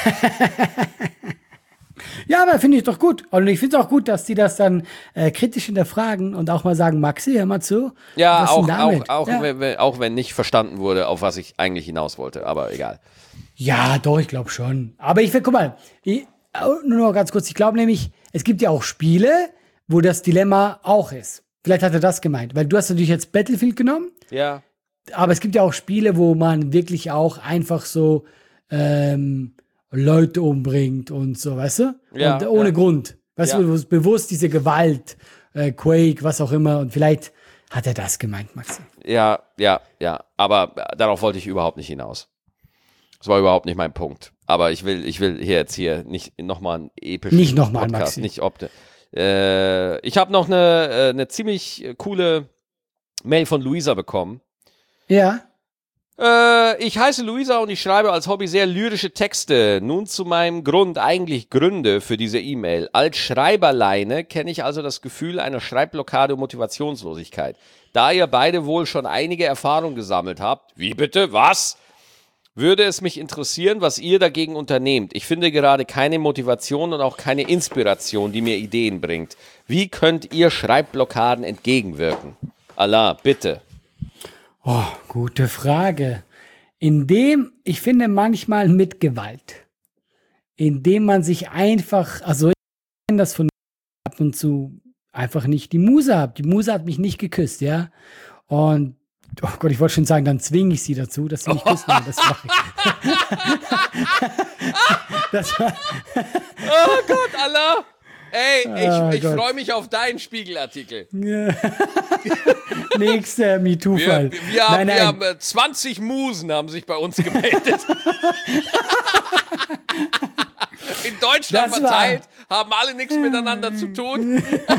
Ja, aber finde ich doch gut. Und ich finde es auch gut, dass die das dann äh, kritisch hinterfragen und auch mal sagen, Maxi, hör mal zu. Ja, was auch, denn auch, damit? auch, ja. Wenn, wenn- auch wenn nicht verstanden wurde, auf was ich eigentlich hinaus wollte, aber egal. Ja, doch, ich glaube schon. Aber ich will, guck mal, ich, nur noch ganz kurz, ich glaube nämlich, es gibt ja auch Spiele, wo das Dilemma auch ist. Vielleicht hat er das gemeint, weil du hast natürlich jetzt Battlefield genommen. Ja. Aber es gibt ja auch Spiele, wo man wirklich auch einfach so ähm, Leute umbringt und so, weißt du? Ja, und ohne ja. Grund. Weißt Ja. du, wo es bewusst diese Gewalt, äh, Quake, was auch immer. Und vielleicht hat er das gemeint, Maxi. Ja, ja, ja. Aber darauf wollte ich überhaupt nicht hinaus. Das war überhaupt nicht mein Punkt. Aber ich will, ich will hier jetzt hier nicht nochmal einen epischen Nicht noch mal, Podcast, Maxi. nicht ob. Äh, ich habe noch eine, äh, eine ziemlich coole Mail von Luisa bekommen. Ja. Äh, ich heiße Luisa und ich schreibe als Hobby sehr lyrische Texte. Nun zu meinem Grund, eigentlich Gründe für diese E-Mail. Als Schreiberleine kenne ich also das Gefühl einer Schreibblockade und Motivationslosigkeit. Da ihr beide wohl schon einige Erfahrungen gesammelt habt, wie bitte, was? Würde es mich interessieren, was ihr dagegen unternehmt. Ich finde gerade keine Motivation und auch keine Inspiration, die mir Ideen bringt. Wie könnt ihr Schreibblockaden entgegenwirken? Allah, bitte. Oh, gute Frage. Indem, ich finde manchmal mit Gewalt. Indem man sich einfach, also ich kenne das von ab und zu einfach nicht die Muse habe. Die Muse hat mich nicht geküsst, ja. Und, oh Gott, ich wollte schon sagen, dann zwinge ich sie dazu, dass sie mich küssen. Das mache ich. das war, Oh Gott, Allah. Ey, Oh ich, ich Gott. freue mich auf deinen Spiegelartikel. nächster MeToo-Fall. Wir, wir, haben, Nein, nein. wir haben äh, zwanzig Musen haben sich bei uns gemeldet. In Deutschland Das war- verteilt, haben alle nichts miteinander zu tun.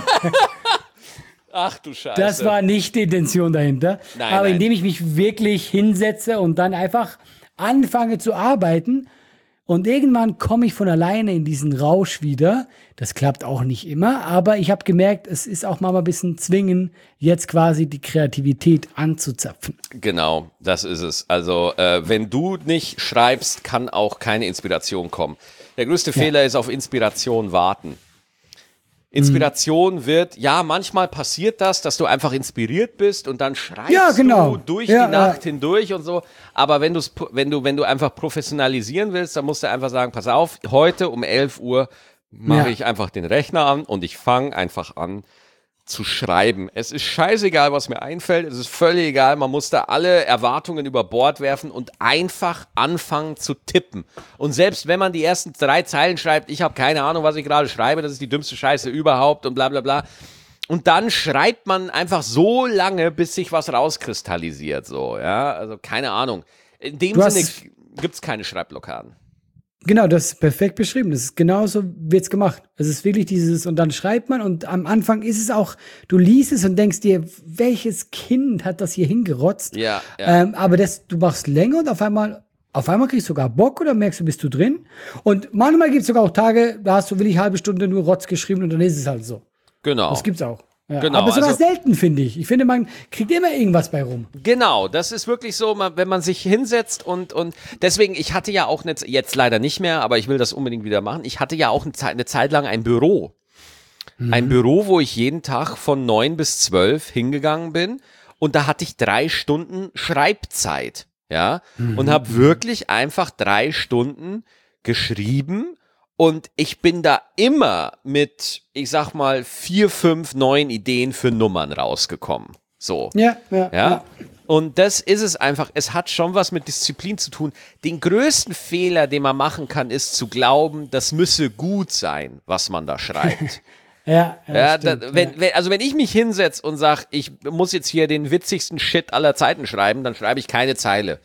Ach du Scheiße. Das war nicht die Intention dahinter. Nein, aber nein. indem ich mich wirklich hinsetze und dann einfach anfange zu arbeiten und irgendwann komme ich von alleine in diesen Rausch wieder. Das klappt auch nicht immer, aber ich habe gemerkt, es ist auch mal ein bisschen zwingen, jetzt quasi die Kreativität anzuzapfen. Genau, das ist es. Also, äh, wenn du nicht schreibst, kann auch keine Inspiration kommen. Der größte Fehler ist auf Inspiration warten. Inspiration wird, ja, manchmal passiert das, dass du einfach inspiriert bist und dann schreibst Ja, genau. du durch Ja, die Nacht ja. hindurch und so. Aber wenn, du's, wenn, du, wenn du einfach professionalisieren willst, dann musst du einfach sagen, pass auf, heute um elf Uhr mache Ja. ich einfach den Rechner an und ich fange einfach an zu schreiben. Es ist scheißegal, was mir einfällt. Es ist völlig egal. Man muss da alle Erwartungen über Bord werfen und einfach anfangen zu tippen. Und selbst wenn man die ersten drei Zeilen schreibt, ich habe keine Ahnung, was ich gerade schreibe, das ist die dümmste Scheiße überhaupt und bla bla bla. Und dann schreibt man einfach so lange, bis sich was rauskristallisiert. So, ja, also keine Ahnung. In dem Du Sinne hast- gibt es keine Schreibblockaden. Genau, das ist perfekt beschrieben. Das ist genauso wird's gemacht. Es ist wirklich dieses, und dann schreibt man und am Anfang ist es auch, du liest es und denkst dir, welches Kind hat das hier hingerotzt? Ja, ja. Ähm, aber das, du machst länger und auf einmal, auf einmal kriegst du sogar Bock oder merkst du, bist du drin. Und manchmal gibt's sogar auch Tage, da hast du wirklich halbe Stunde nur Rotz geschrieben und dann ist es halt so. Genau. Das gibt's auch. Ja, Genau, aber sogar also- selten, finde ich. Ich finde, man kriegt immer irgendwas bei rum. Genau, das ist wirklich so, man- wenn man sich hinsetzt und, und deswegen, ich hatte ja auch, eine, jetzt leider nicht mehr, aber ich will das unbedingt wieder machen, ich hatte ja auch eine Zeit, eine Zeit lang ein Büro. Ein Büro, wo ich jeden Tag von neun bis zwölf hingegangen bin und da hatte ich drei Stunden Schreibzeit, ja, und habe wirklich einfach drei Stunden geschrieben. Und ich bin da immer mit, ich sag mal, vier, fünf neuen Ideen für Nummern rausgekommen. So. Ja, ja, Ja. Und das ist es einfach. Es hat schon was mit Disziplin zu tun. Den größten Fehler, den man machen kann, ist zu glauben, das müsse gut sein, was man da schreibt. Ja, ja, Ja, stimmt, da, wenn, ja. wenn, also wenn ich mich hinsetze und sage, ich muss jetzt hier den witzigsten Shit aller Zeiten schreiben, dann schreibe ich keine Zeile.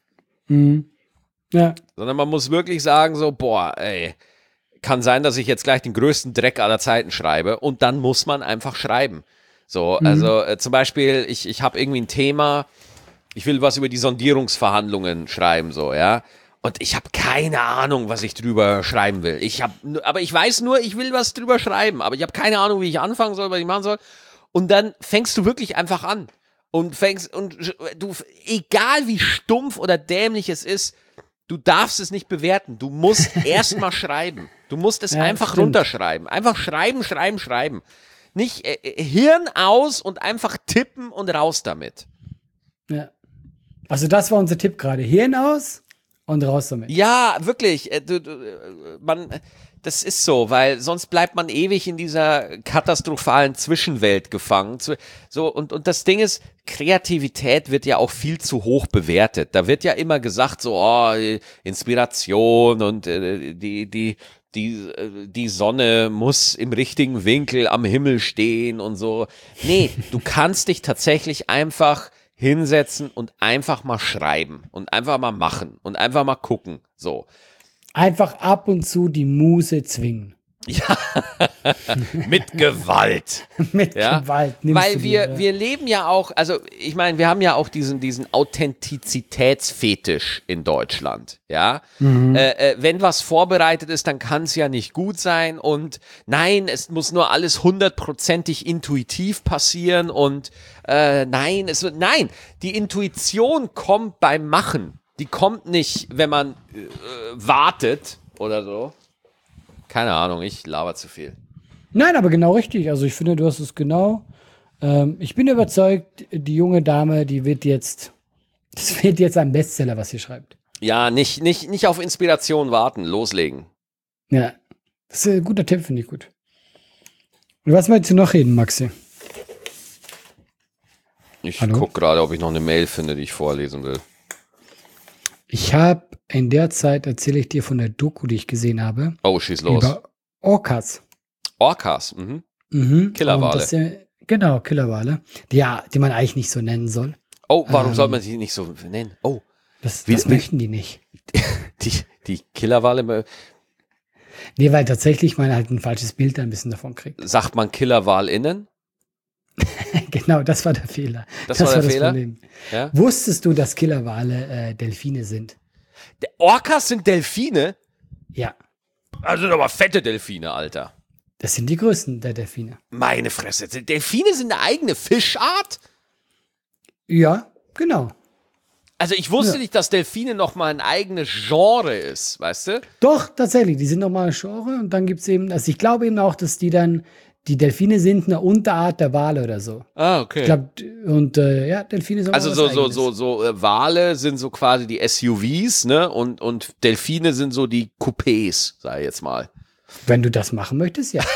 Ja. Sondern man muss wirklich sagen so, boah, ey, kann sein, dass ich jetzt gleich den größten Dreck aller Zeiten schreibe und dann muss man einfach schreiben. So, also äh, zum Beispiel, ich, ich habe irgendwie ein Thema, ich will was über die Sondierungsverhandlungen schreiben, so, ja. Und ich habe keine Ahnung, was ich drüber schreiben will. Ich habe, aber ich weiß nur, ich will was drüber schreiben, aber ich habe keine Ahnung, wie ich anfangen soll, was ich machen soll. Und dann fängst du wirklich einfach an und fängst und du, egal wie stumpf oder dämlich es ist, du darfst es nicht bewerten. Du musst erst mal schreiben. Du musst es Ja, einfach stimmt. runterschreiben. Einfach schreiben, schreiben, schreiben. Nicht äh, äh, Hirn aus und einfach tippen und raus damit. Ja. Also das war unser Tipp gerade. Hirn aus und raus damit. Ja, wirklich. Äh, du, du, äh, man, das ist so, weil sonst bleibt man ewig in dieser katastrophalen Zwischenwelt gefangen. So, und, und das Ding ist, Kreativität wird ja auch viel zu hoch bewertet. Da wird ja immer gesagt, so, oh, Inspiration und äh, die, die, die, die Sonne muss im richtigen Winkel am Himmel stehen und so. Nee, du kannst dich tatsächlich einfach hinsetzen und einfach mal schreiben und einfach mal machen und einfach mal gucken, so. Einfach ab und zu die Muse zwingen. Ja, mit Gewalt. mit ja? Gewalt. Weil wir, dir, wir leben ja auch, also ich meine, wir haben ja auch diesen, diesen Authentizitätsfetisch in Deutschland, ja. Mhm. Äh, äh, wenn was vorbereitet ist, dann kann es ja nicht gut sein und nein, es muss nur alles hundertprozentig intuitiv passieren und äh, nein, es wird, nein, die Intuition kommt beim Machen. Die kommt nicht, wenn man äh, wartet oder so. Keine Ahnung, ich laber zu viel. Nein, aber genau richtig. Also ich finde, du hast es genau. Ähm, ich bin überzeugt, die junge Dame, die wird jetzt, das wird jetzt ein Bestseller, was sie schreibt. Ja, nicht, nicht, nicht auf Inspiration warten, loslegen. Ja, das ist ein guter Tipp, finde ich gut. Und was möchtest du noch reden, Maxi? Ich gucke gerade, ob ich noch eine Mail finde, die ich vorlesen will. Ich habe in der Zeit, erzähle ich dir von der Doku, die ich gesehen habe. Oh, schieß los. Über Orcas. Orcas, mhm. mhm. Killerwale. Das, genau, Killerwale. Die, ja, die man eigentlich nicht so nennen soll. Oh, warum ähm, soll man sie nicht so nennen? Oh. Das, Wie, das möchten die nicht. Die, die Killerwale. Nee, weil tatsächlich man halt ein falsches Bild ein bisschen davon kriegt. Sagt man KillerwalInnen? Genau, das war der Fehler. Das, das war der war Fehler? Problem. Ja? Wusstest du, dass Killerwale äh, Delfine sind? Der Orcas sind Delfine? Ja. Also sind aber fette Delfine, Alter. Das sind die größten der Delfine. Meine Fresse. Delfine sind eine eigene Fischart? Ja, genau. Also ich wusste ja. nicht, dass Delfine nochmal ein eigenes Genre ist, weißt du? Doch, tatsächlich. Die sind nochmal ein Genre und dann gibt es eben, also ich glaube eben auch, dass die dann, die Delfine sind eine Unterart der Wale oder so. Ah, okay. Ich glaube, und äh, ja, Delfine sind Also so, so, so, so, äh, Wale sind so quasi die S U Vs, ne? Und, und Delfine sind so die Coupés, sag ich jetzt mal. Wenn du das machen möchtest, ja.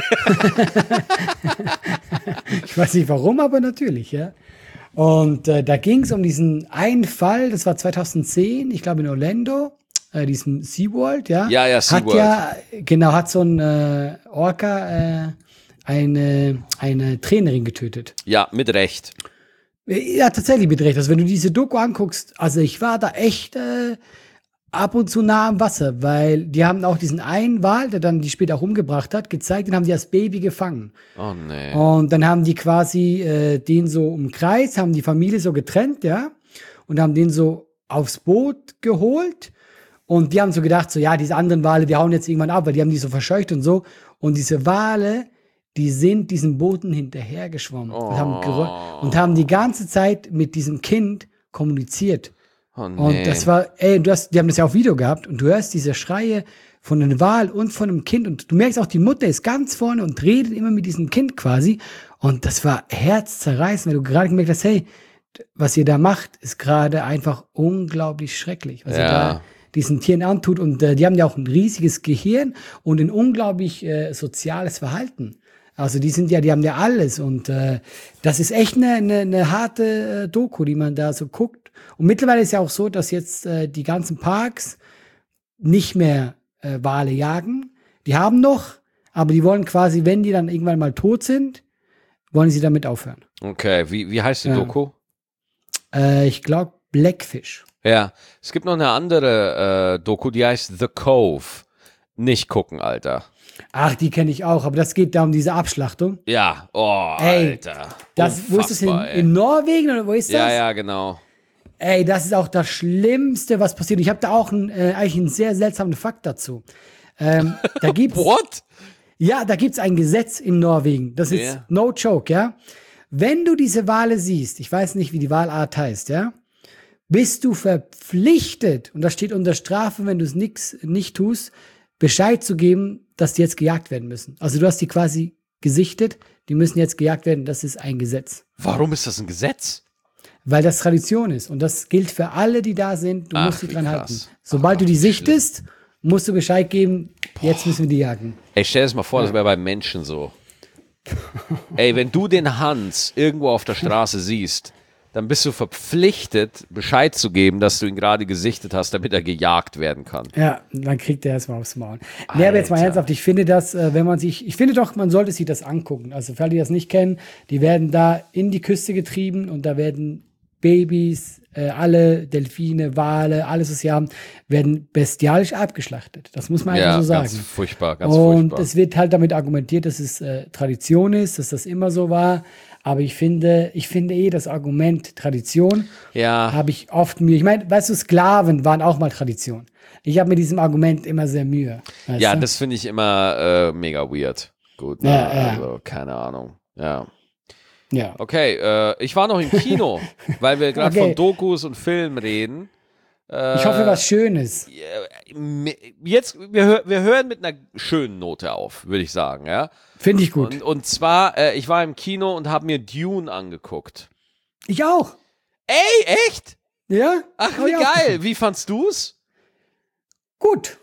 Ich weiß nicht warum, aber natürlich, ja. Und äh, da ging es um diesen einen Fall, das war zweitausendzehn, ich glaube in Orlando, äh, diesem SeaWorld, ja. Ja, ja, SeaWorld. Hat ja, genau, hat so ein äh, Orca äh, eine, eine Trainerin getötet. Ja, mit Recht. Ja, tatsächlich mit Recht. Also wenn du diese Doku anguckst, also ich war da echt äh, ab und zu nah am Wasser, weil die haben auch diesen einen Wal, der dann die später auch umgebracht hat, gezeigt, den haben die als Baby gefangen. Oh nee. Und dann haben die quasi äh, den so umkreist, haben die Familie so getrennt, ja, und haben den so aufs Boot geholt und die haben so gedacht, so ja, diese anderen Wale, die hauen jetzt irgendwann ab, weil die haben die so verscheucht und so. Und diese Wale, die sind diesen Booten hinterhergeschwommen oh. und, haben und haben die ganze Zeit mit diesem Kind kommuniziert. Oh, nee. Und das war, ey, du hast, die haben das ja auf Video gehabt und du hörst diese Schreie von einem Wal und von einem Kind und du merkst auch, die Mutter ist ganz vorne und redet immer mit diesem Kind quasi und das war herzzerreißend, weil du gerade gemerkt hast, hey, was ihr da macht, ist gerade einfach unglaublich schrecklich, was ja. ihr da diesen Tieren antut und äh, die haben ja auch ein riesiges Gehirn und ein unglaublich äh, soziales Verhalten. Also die sind ja, die haben ja alles und äh, das ist echt eine, eine, eine harte äh, Doku, die man da so guckt. Und mittlerweile ist ja auch so, dass jetzt äh, die ganzen Parks nicht mehr äh, Wale jagen. Die haben noch, aber die wollen quasi, wenn die dann irgendwann mal tot sind, wollen sie damit aufhören. Okay, wie, wie heißt die ja. Doku? Äh, ich glaube Blackfish. Ja, es gibt noch eine andere äh, Doku, die heißt The Cove. Nicht gucken, Alter. Ach, die kenne ich auch, aber das geht da um diese Abschlachtung. Ja, oh, ey, Alter. Das, wo ist das in, in Norwegen oder wo ist das? Ja, ja, genau. Ey, das ist auch das Schlimmste, was passiert. Ich habe da auch ein, äh, eigentlich einen sehr seltsamen Fakt dazu. Ähm, da gibt's, What? Ja, da gibt's ein Gesetz in Norwegen. Das ist yeah. no joke, ja. Wenn du diese Wale siehst, ich weiß nicht, wie die Walart heißt, ja, bist du verpflichtet, und das steht unter Strafe, wenn du es nix nicht tust, Bescheid zu geben, dass die jetzt gejagt werden müssen. Also du hast die quasi gesichtet, die müssen jetzt gejagt werden, das ist ein Gesetz. Warum ist das ein Gesetz? Weil das Tradition ist und das gilt für alle, die da sind, du Ach, musst dich dran krass. halten. Sobald Ach, du die sichtest, musst du Bescheid geben, jetzt müssen wir die jagen. Ey, stell dir das mal vor, das wäre bei Menschen so. Ey, wenn du den Hans irgendwo auf der Straße siehst, dann bist du verpflichtet, Bescheid zu geben, dass du ihn gerade gesichtet hast, damit er gejagt werden kann. Ja, dann kriegt er erstmal aufs Maul. Nee, aber jetzt mal ernsthaft, ich finde das, äh, wenn man sich, ich finde doch, man sollte sich das angucken. Also für alle, die das nicht kennen, die werden da in die Küste getrieben und da werden Babys, äh, alle Delfine, Wale, alles, was sie haben, werden bestialisch abgeschlachtet. Das muss man einfach Ja, so sagen. ganz furchtbar, ganz und furchtbar. es wird halt damit argumentiert, dass es äh, Tradition ist, dass das immer so war. Aber ich finde, ich finde eh das Argument Tradition Ja. habe ich oft Mühe. Ich meine, weißt du, Sklaven waren auch mal Tradition. Ich habe mit diesem Argument immer sehr Mühe. weißt Ja, du? das finde ich immer äh, mega weird. Gut, ne? Ja, ja. Also, keine Ahnung. Ja. ja. Okay, äh, ich war noch im Kino, weil wir gerade Okay. von Dokus und Filmen reden. Äh, Ich hoffe, was Schönes. Jetzt, wir, hör- wir hören mit einer schönen Note auf, würde ich sagen, ja. Finde ich gut. Und, und zwar, äh, ich war im Kino und habe mir Dune angeguckt. Ich auch. Ey, echt? Ja? Ach, Hab wie ich auch geil. gesehen. Wie fandst du's? Gut.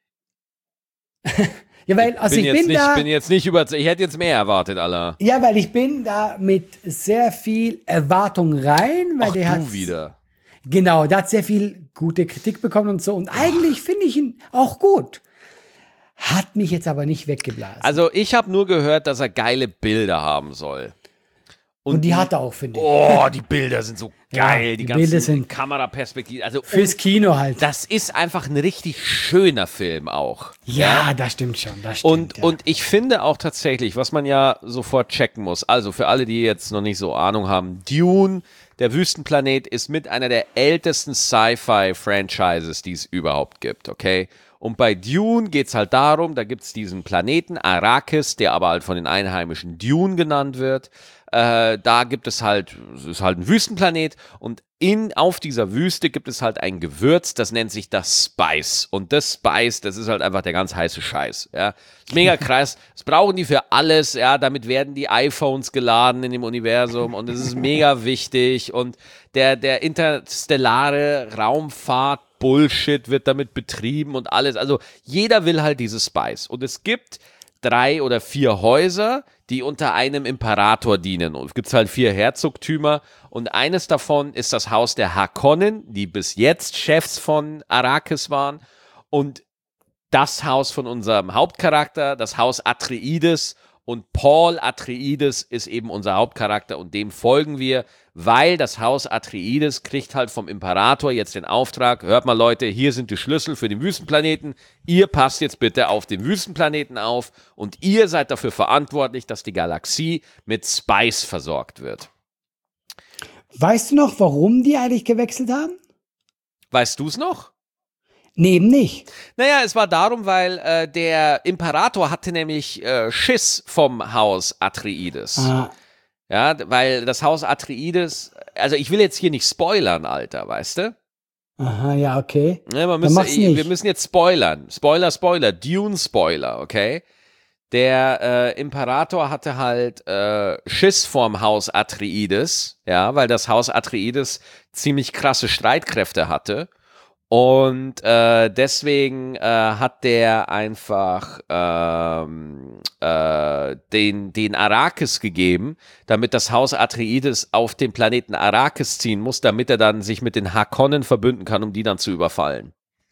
ja, weil, also bin ich jetzt bin nicht, da. bin jetzt nicht über, ich hätte jetzt mehr erwartet, Allah. ja, weil ich bin da mit sehr viel Erwartung rein, weil Ach, der du hat. wieder. Genau, der hat sehr viel gute Kritik bekommen und so. Und eigentlich finde ich ihn auch gut. Hat mich jetzt aber nicht weggeblasen. Also ich habe nur gehört, dass er geile Bilder haben soll. und die hat er auch, finde ich. Oh, die Bilder sind so geil, Ja, die, die ganzen Bilder sind- Kameraperspektiven. Also Fürs Kino halt. das ist einfach ein richtig schöner Film auch. ja, das stimmt schon. Das stimmt, Und, ja. und ich finde auch tatsächlich, was man ja sofort checken muss, also für alle, die jetzt noch nicht so Ahnung haben, Dune, der Wüstenplanet, ist mit einer der ältesten Sci-Fi-Franchises, die es überhaupt gibt, okay? Und bei Dune geht es halt darum, da gibt es diesen Planeten Arrakis, der aber halt von den Einheimischen Dune genannt wird. Äh, da gibt es halt, es ist halt ein Wüstenplanet und in, auf dieser Wüste gibt es halt ein Gewürz, das nennt sich das Spice. Und das Spice, das ist halt einfach der ganz heiße Scheiß, ja. Ist mega krass. Das brauchen die für alles, ja. Damit werden die iPhones geladen in dem Universum und es ist mega wichtig und der, der interstellare Raumfahrt Bullshit wird damit betrieben und alles. Also jeder will halt dieses Spice. Und es gibt drei oder vier Häuser, die unter einem Imperator dienen. Und es gibt halt vier Herzogtümer. Und eines davon ist das Haus der Harkonnen, die bis jetzt Chefs von Arrakis waren. Und das Haus von unserem Hauptcharakter, das Haus Atreides. Und Paul Atreides ist eben unser Hauptcharakter und dem folgen wir, weil das Haus Atreides kriegt halt vom Imperator jetzt den Auftrag, hört mal Leute, hier sind die Schlüssel für den Wüstenplaneten, ihr passt jetzt bitte auf den Wüstenplaneten auf und ihr seid dafür verantwortlich, dass die Galaxie mit Spice versorgt wird. weißt du noch, warum die eigentlich gewechselt haben? Weißt du es noch? Nee, eben nicht. Naja, es war darum, weil äh, der Imperator hatte nämlich äh, Schiss vom Haus Atreides. Ah, Ja, weil das Haus Atreides, also ich will jetzt hier nicht spoilern, Alter, weißt du? aha, ja, okay. Ja, man Dann müsste, mach's nicht. wir müssen jetzt spoilern. Spoiler, Spoiler, Dune-Spoiler, okay? Der äh, Imperator hatte halt äh, Schiss vorm Haus Atreides, ja, weil das Haus Atreides ziemlich krasse Streitkräfte hatte. Und äh, deswegen äh, hat der einfach ähm, äh, den, den Arrakis gegeben, damit das Haus Atreides auf den Planeten Arrakis ziehen muss, damit er dann sich mit den Harkonnen verbünden kann, um die dann zu überfallen.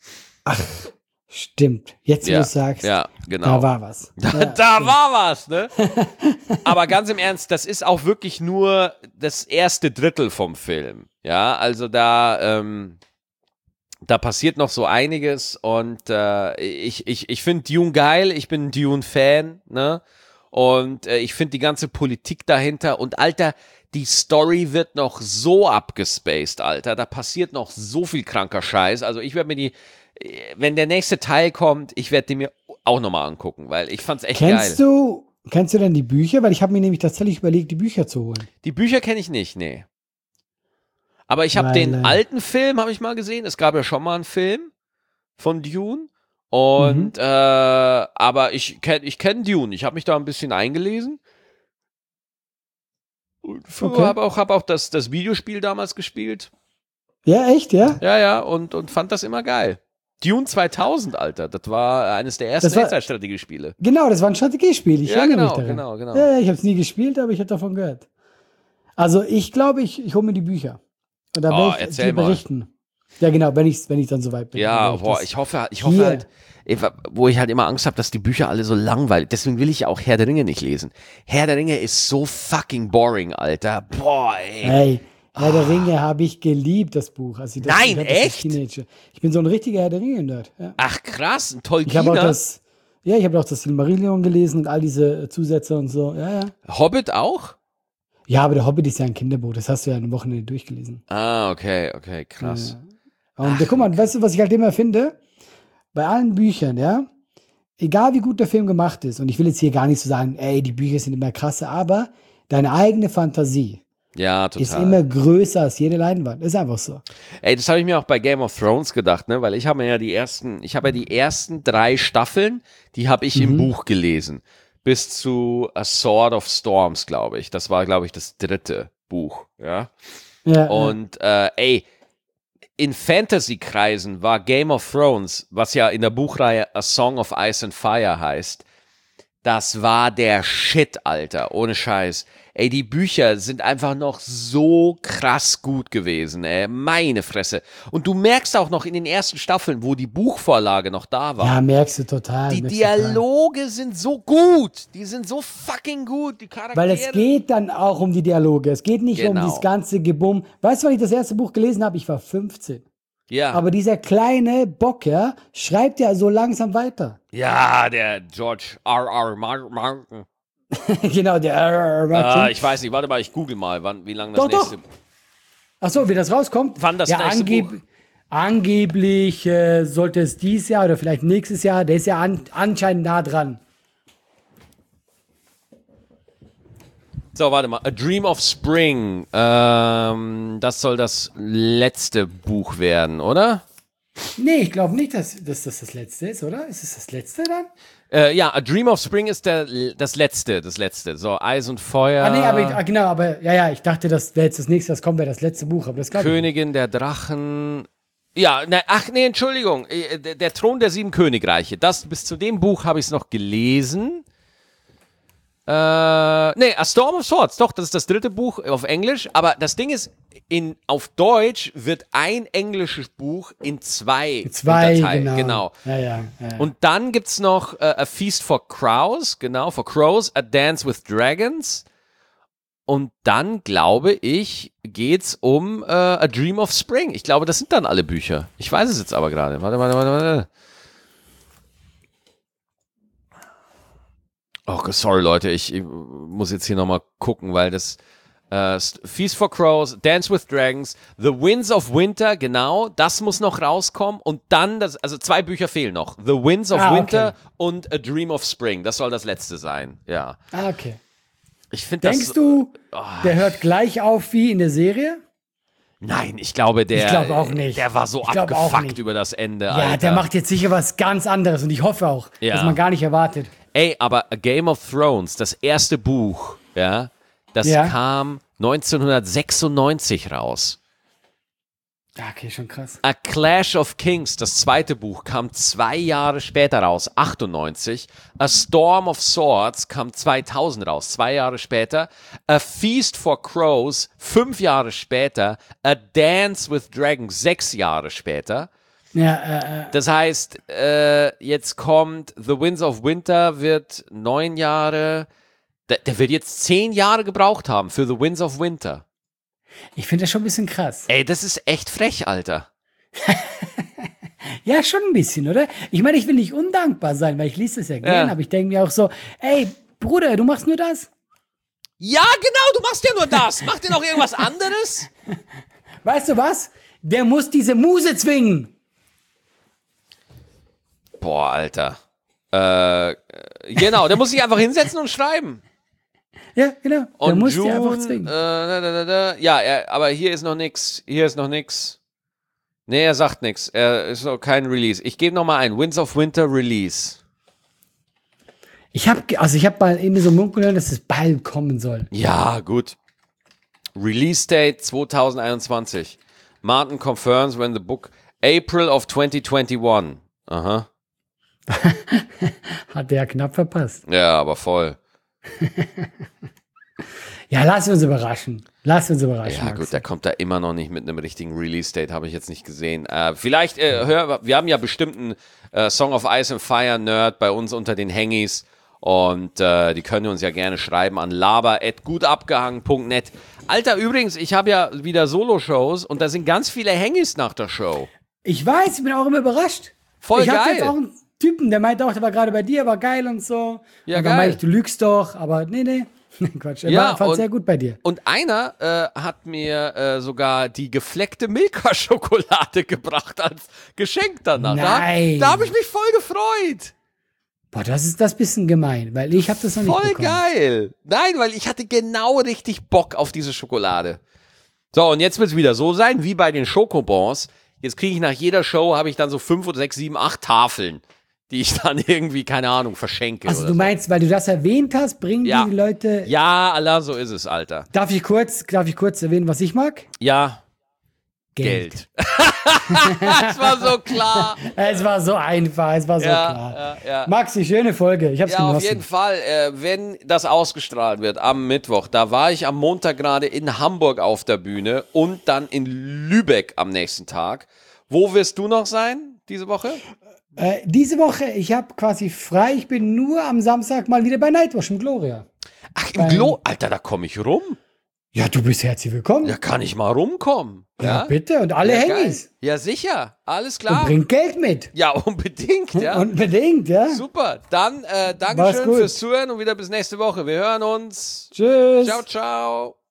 Stimmt. Jetzt, wo Ja, du es sagst, ja, genau. da war was. Da, Ja, da stimmt. war was, ne? Aber ganz im Ernst, das ist auch wirklich nur das erste Drittel vom Film. Ja, also da, ähm, da passiert noch so einiges und äh, ich, ich, ich finde Dune geil, ich bin ein Dune-Fan, ne? Und äh, ich finde die ganze Politik dahinter und Alter, die Story wird noch so abgespaced, Alter. Da passiert noch so viel kranker Scheiß. Also ich werde mir die, wenn der nächste Teil kommt, ich werde die mir auch nochmal angucken, weil ich fand's echt Kennst geil. du, kennst du denn die Bücher? Weil ich habe mir nämlich tatsächlich überlegt, die Bücher zu holen. Die Bücher kenne ich nicht, nee. Aber ich habe Weil, den äh, alten Film, habe ich mal gesehen. Es gab ja schon mal einen Film von Dune. Und, Mhm. äh, aber ich kenne ich kenn Dune. Ich habe mich da ein bisschen eingelesen. Und Okay. habe auch, hab auch das, das Videospiel damals gespielt. Ja, echt, ja? Ja, ja, und, und fand das immer geil. Dune zweitausend, Alter. Das war eines der ersten Das war- Echtzeitstrategiespiele. Genau, das war ein Strategiespiel. Ich Ja, erinnere genau, mich daran. genau, genau. Ja, ja, ich habe es nie gespielt, aber ich habe davon gehört. Also ich glaube, ich, ich hole mir die Bücher. Und da Oh, werde ich erzähl dir mal. berichten. Ja, genau, wenn ich, wenn ich dann soweit bin. Ja, Dann werd boah, das- ich hoffe, ich hoffe hier- halt, wo ich halt immer Angst habe, dass die Bücher alle so langweilig, deswegen will ich ja auch Herr der Ringe nicht lesen. Herr der Ringe ist so fucking boring, Alter. Boah, ey. Hey, Herr der Ringe habe ich geliebt, das Buch. Als ich das, Nein, ich hab das als echt? Teenager. Ich bin so ein richtiger Herr der Ringe-Nerd. Ja. Ach krass, ein Ich habe auch Tolkiener. das, ja, ich habe auch das Silmarillion gelesen und all diese Zusätze und so. Ja, ja. Hobbit auch? Ja, aber der Hobbit ist ja ein Kinderbuch. Das hast du ja ein Wochenende durchgelesen. Ah, okay, okay, krass. Und guck mal, weißt du, was ich halt immer finde? Bei allen Büchern, ja, egal wie gut der Film gemacht ist, und ich will jetzt hier gar nicht so sagen, ey, die Bücher sind immer krasser, aber deine eigene Fantasie Ja, total. ist immer größer als jede Leinwand. Ist einfach so. Ey, das habe ich mir auch bei Game of Thrones gedacht, ne, weil ich habe mir ja die ersten, ich habe ja die ersten drei Staffeln, die habe ich Mhm. im Buch gelesen. Bis zu A Sword of Storms, glaube ich. Das war, glaube ich, das dritte Buch, ja. Ja, Und äh, ey, in Fantasy-Kreisen war Game of Thrones, was ja in der Buchreihe A Song of Ice and Fire heißt, das war der Shit, Alter, ohne Scheiß. Ey, die Bücher sind einfach noch so krass gut gewesen, ey, meine Fresse. Und du merkst auch noch in den ersten Staffeln, wo die Buchvorlage noch da war. ja, merkst du total. Die merkst du total. Dialoge sind so gut, die sind so fucking gut, die Charaktere. Weil es geht dann auch um die Dialoge. Es geht nicht um Genau. dieses ganze Gebumm. Weißt du, wann ich das erste Buch gelesen habe? Ich war fünfzehn. Ja, Aber dieser kleine Bock, ja, schreibt ja so langsam weiter. ja, der George R R. Mar- Martin. Genau, der Ah, ich weiß nicht, warte mal, ich google mal, wann, wie lange das Doch, doch. nächste. Ach so, wie das rauskommt? Wann das ja, nächste angeb Buch? Angeblich äh, sollte es dieses Jahr oder vielleicht nächstes Jahr, der ist ja an anscheinend nah dran. So, warte mal. A Dream of Spring. Ähm, das soll das letzte Buch werden, oder? Nee, ich glaube nicht, dass, dass das das letzte ist, oder? Ist es das letzte dann? Äh, ja, A Dream of Spring ist der, das letzte, das letzte. So, Eis und Feuer. Ah, nee, aber ich, ah, genau, aber ja, ja, ich dachte, das wäre jetzt das nächste, das kommt, wäre das letzte Buch, aber das glaube ich. Königin der Drachen. Ja, ne, ach nee, Entschuldigung. Äh, Der, der Thron der sieben Königreiche. Das, bis zu dem Buch habe ich es noch gelesen. Äh, nee, A Storm of Swords, doch, das ist das dritte Buch auf Englisch, aber das Ding ist, in, auf Deutsch wird ein englisches Buch in zwei, Zwei, unterteilt. genau. Genau. Ja, ja, ja. Und dann gibt's noch äh, A Feast for Crows, genau, for Crows, A Dance with Dragons. Und dann, glaube ich, geht's um äh, A Dream of Spring. Ich glaube, das sind dann alle Bücher. Ich weiß es jetzt aber gerade. Warte, warte, warte, warte. Oh, sorry, Leute, ich, ich muss jetzt hier nochmal gucken, weil das äh, Feast for Crows, Dance with Dragons, The Winds of Winter, genau, das muss noch rauskommen und dann, das, also zwei Bücher fehlen noch, The Winds of Ah, Winter okay. und A Dream of Spring, das soll das letzte sein, ja. Ah, okay. Ich finde das... Denkst du, der hört gleich auf wie in der Serie? Nein, ich glaube, der, Ich glaube auch nicht. der war so Ich glaube auch abgefuckt nicht. über das Ende, Ja, Alter. der macht jetzt sicher was ganz anderes und ich hoffe auch, Ja. dass man gar nicht erwartet. Ey, aber A Game of Thrones, das erste Buch, ja, das Ja. kam neunzehnhundertsechsundneunzig raus. Ja, okay, schon krass. A Clash of Kings, das zweite Buch, kam zwei Jahre später raus, achtundneunzig. A Storm of Swords kam zweitausend raus, zwei Jahre später. A Feast for Crows, fünf Jahre später. A Dance with Dragons, sechs Jahre später. Ja, äh, äh, Das heißt, äh, jetzt kommt The Winds of Winter, wird neun Jahre. Der, der wird jetzt zehn Jahre gebraucht haben für The Winds of Winter. ich finde das schon ein bisschen krass. Ey, das ist echt frech, Alter. Ja, schon ein bisschen, oder? Ich meine, ich will nicht undankbar sein, weil ich lese das ja gern, Ja. aber ich denke mir auch so, ey, Bruder, du machst nur das. Ja, genau, du machst ja nur das. Mach dir noch irgendwas anderes? Weißt du was? Der muss diese Muse zwingen. Boah, Alter. Äh, genau, der muss sich einfach hinsetzen und schreiben. Ja, genau. Der Und muss June, die einfach äh, zwingen. da, da, da, da. Ja, er, aber hier ist noch nix. Hier ist noch nix. Nee, er sagt nix. Er ist noch kein Release. Ich gebe noch mal ein. Winds of Winter Release. Ich habe, also ich habe mal irgendwie so munkeln hören, dass es bald kommen soll. Ja, gut. Release Date zwanzig einundzwanzig. Martin confirms when the book. April of twenty twenty-one. Aha. Hat der knapp verpasst. Ja, aber voll. Ja, lass uns überraschen. Lass uns überraschen. Ja, Maxi. gut, der kommt da immer noch nicht mit einem richtigen Release-Date, habe ich jetzt nicht gesehen. Äh, vielleicht, äh, hör, wir haben ja bestimmt einen äh, Song of Ice and Fire Nerd bei uns unter den Hangis und äh, die können uns ja gerne schreiben an laber at gutabgehangen punkt net. Alter, übrigens, ich habe ja wieder Solo-Shows und da sind ganz viele Hangis nach der Show. Ich weiß, ich bin auch immer überrascht. Voll ich hatte geil. jetzt auch einen Typen, der meinte auch, der war gerade bei dir, war geil und so. Ja, und dann geil. meinte ich, du lügst doch, aber nee, nee. Quatsch, er Ja, war, fand und- sehr gut bei dir. Und einer äh, hat mir äh, sogar die gefleckte Milka-Schokolade gebracht als Geschenk danach. Nein. Da, da habe ich mich voll gefreut. Boah, das ist das bisschen gemein, weil ich habe das noch nicht Voll bekommen. geil. Nein, weil ich hatte genau richtig Bock auf diese Schokolade. So, und jetzt wird es wieder so sein, wie bei den Schokobons. Jetzt kriege ich nach jeder Show, habe ich dann so fünf oder sechs, sieben, acht Tafeln, die ich dann irgendwie, keine Ahnung, verschenke. Also oder du so. meinst, weil du das erwähnt hast, bringen Ja. die Leute... Ja, Allah, so ist es, Alter. Darf ich kurz, darf ich kurz erwähnen, was ich mag? Ja, Geld. Das war so klar. Es war so einfach, es war so Ja, klar. ja, ja. Maxi, schöne Folge. Ich hab's Ja, auf genossen. jeden Fall, äh, wenn das ausgestrahlt wird am Mittwoch, da war ich am Montag gerade in Hamburg auf der Bühne und dann in Lübeck am nächsten Tag. Wo wirst du noch sein diese Woche? Äh, diese Woche, ich habe quasi frei. Ich bin nur am Samstag mal wieder bei Nightwash im Gloria. Ach, im Glo. Alter, da komme ich rum. Ja, du bist herzlich willkommen. Ja, kann ich mal rumkommen. Ja, Ja, bitte. Und alle ja, geil. Handys. Ja, sicher. Alles Und klar. bringt Geld mit. Ja, unbedingt. Ja. Unbedingt, ja. Super. Dann äh, Mach's Dankeschön gut. fürs Zuhören und wieder bis nächste Woche. Wir hören uns. Tschüss. Ciao, ciao.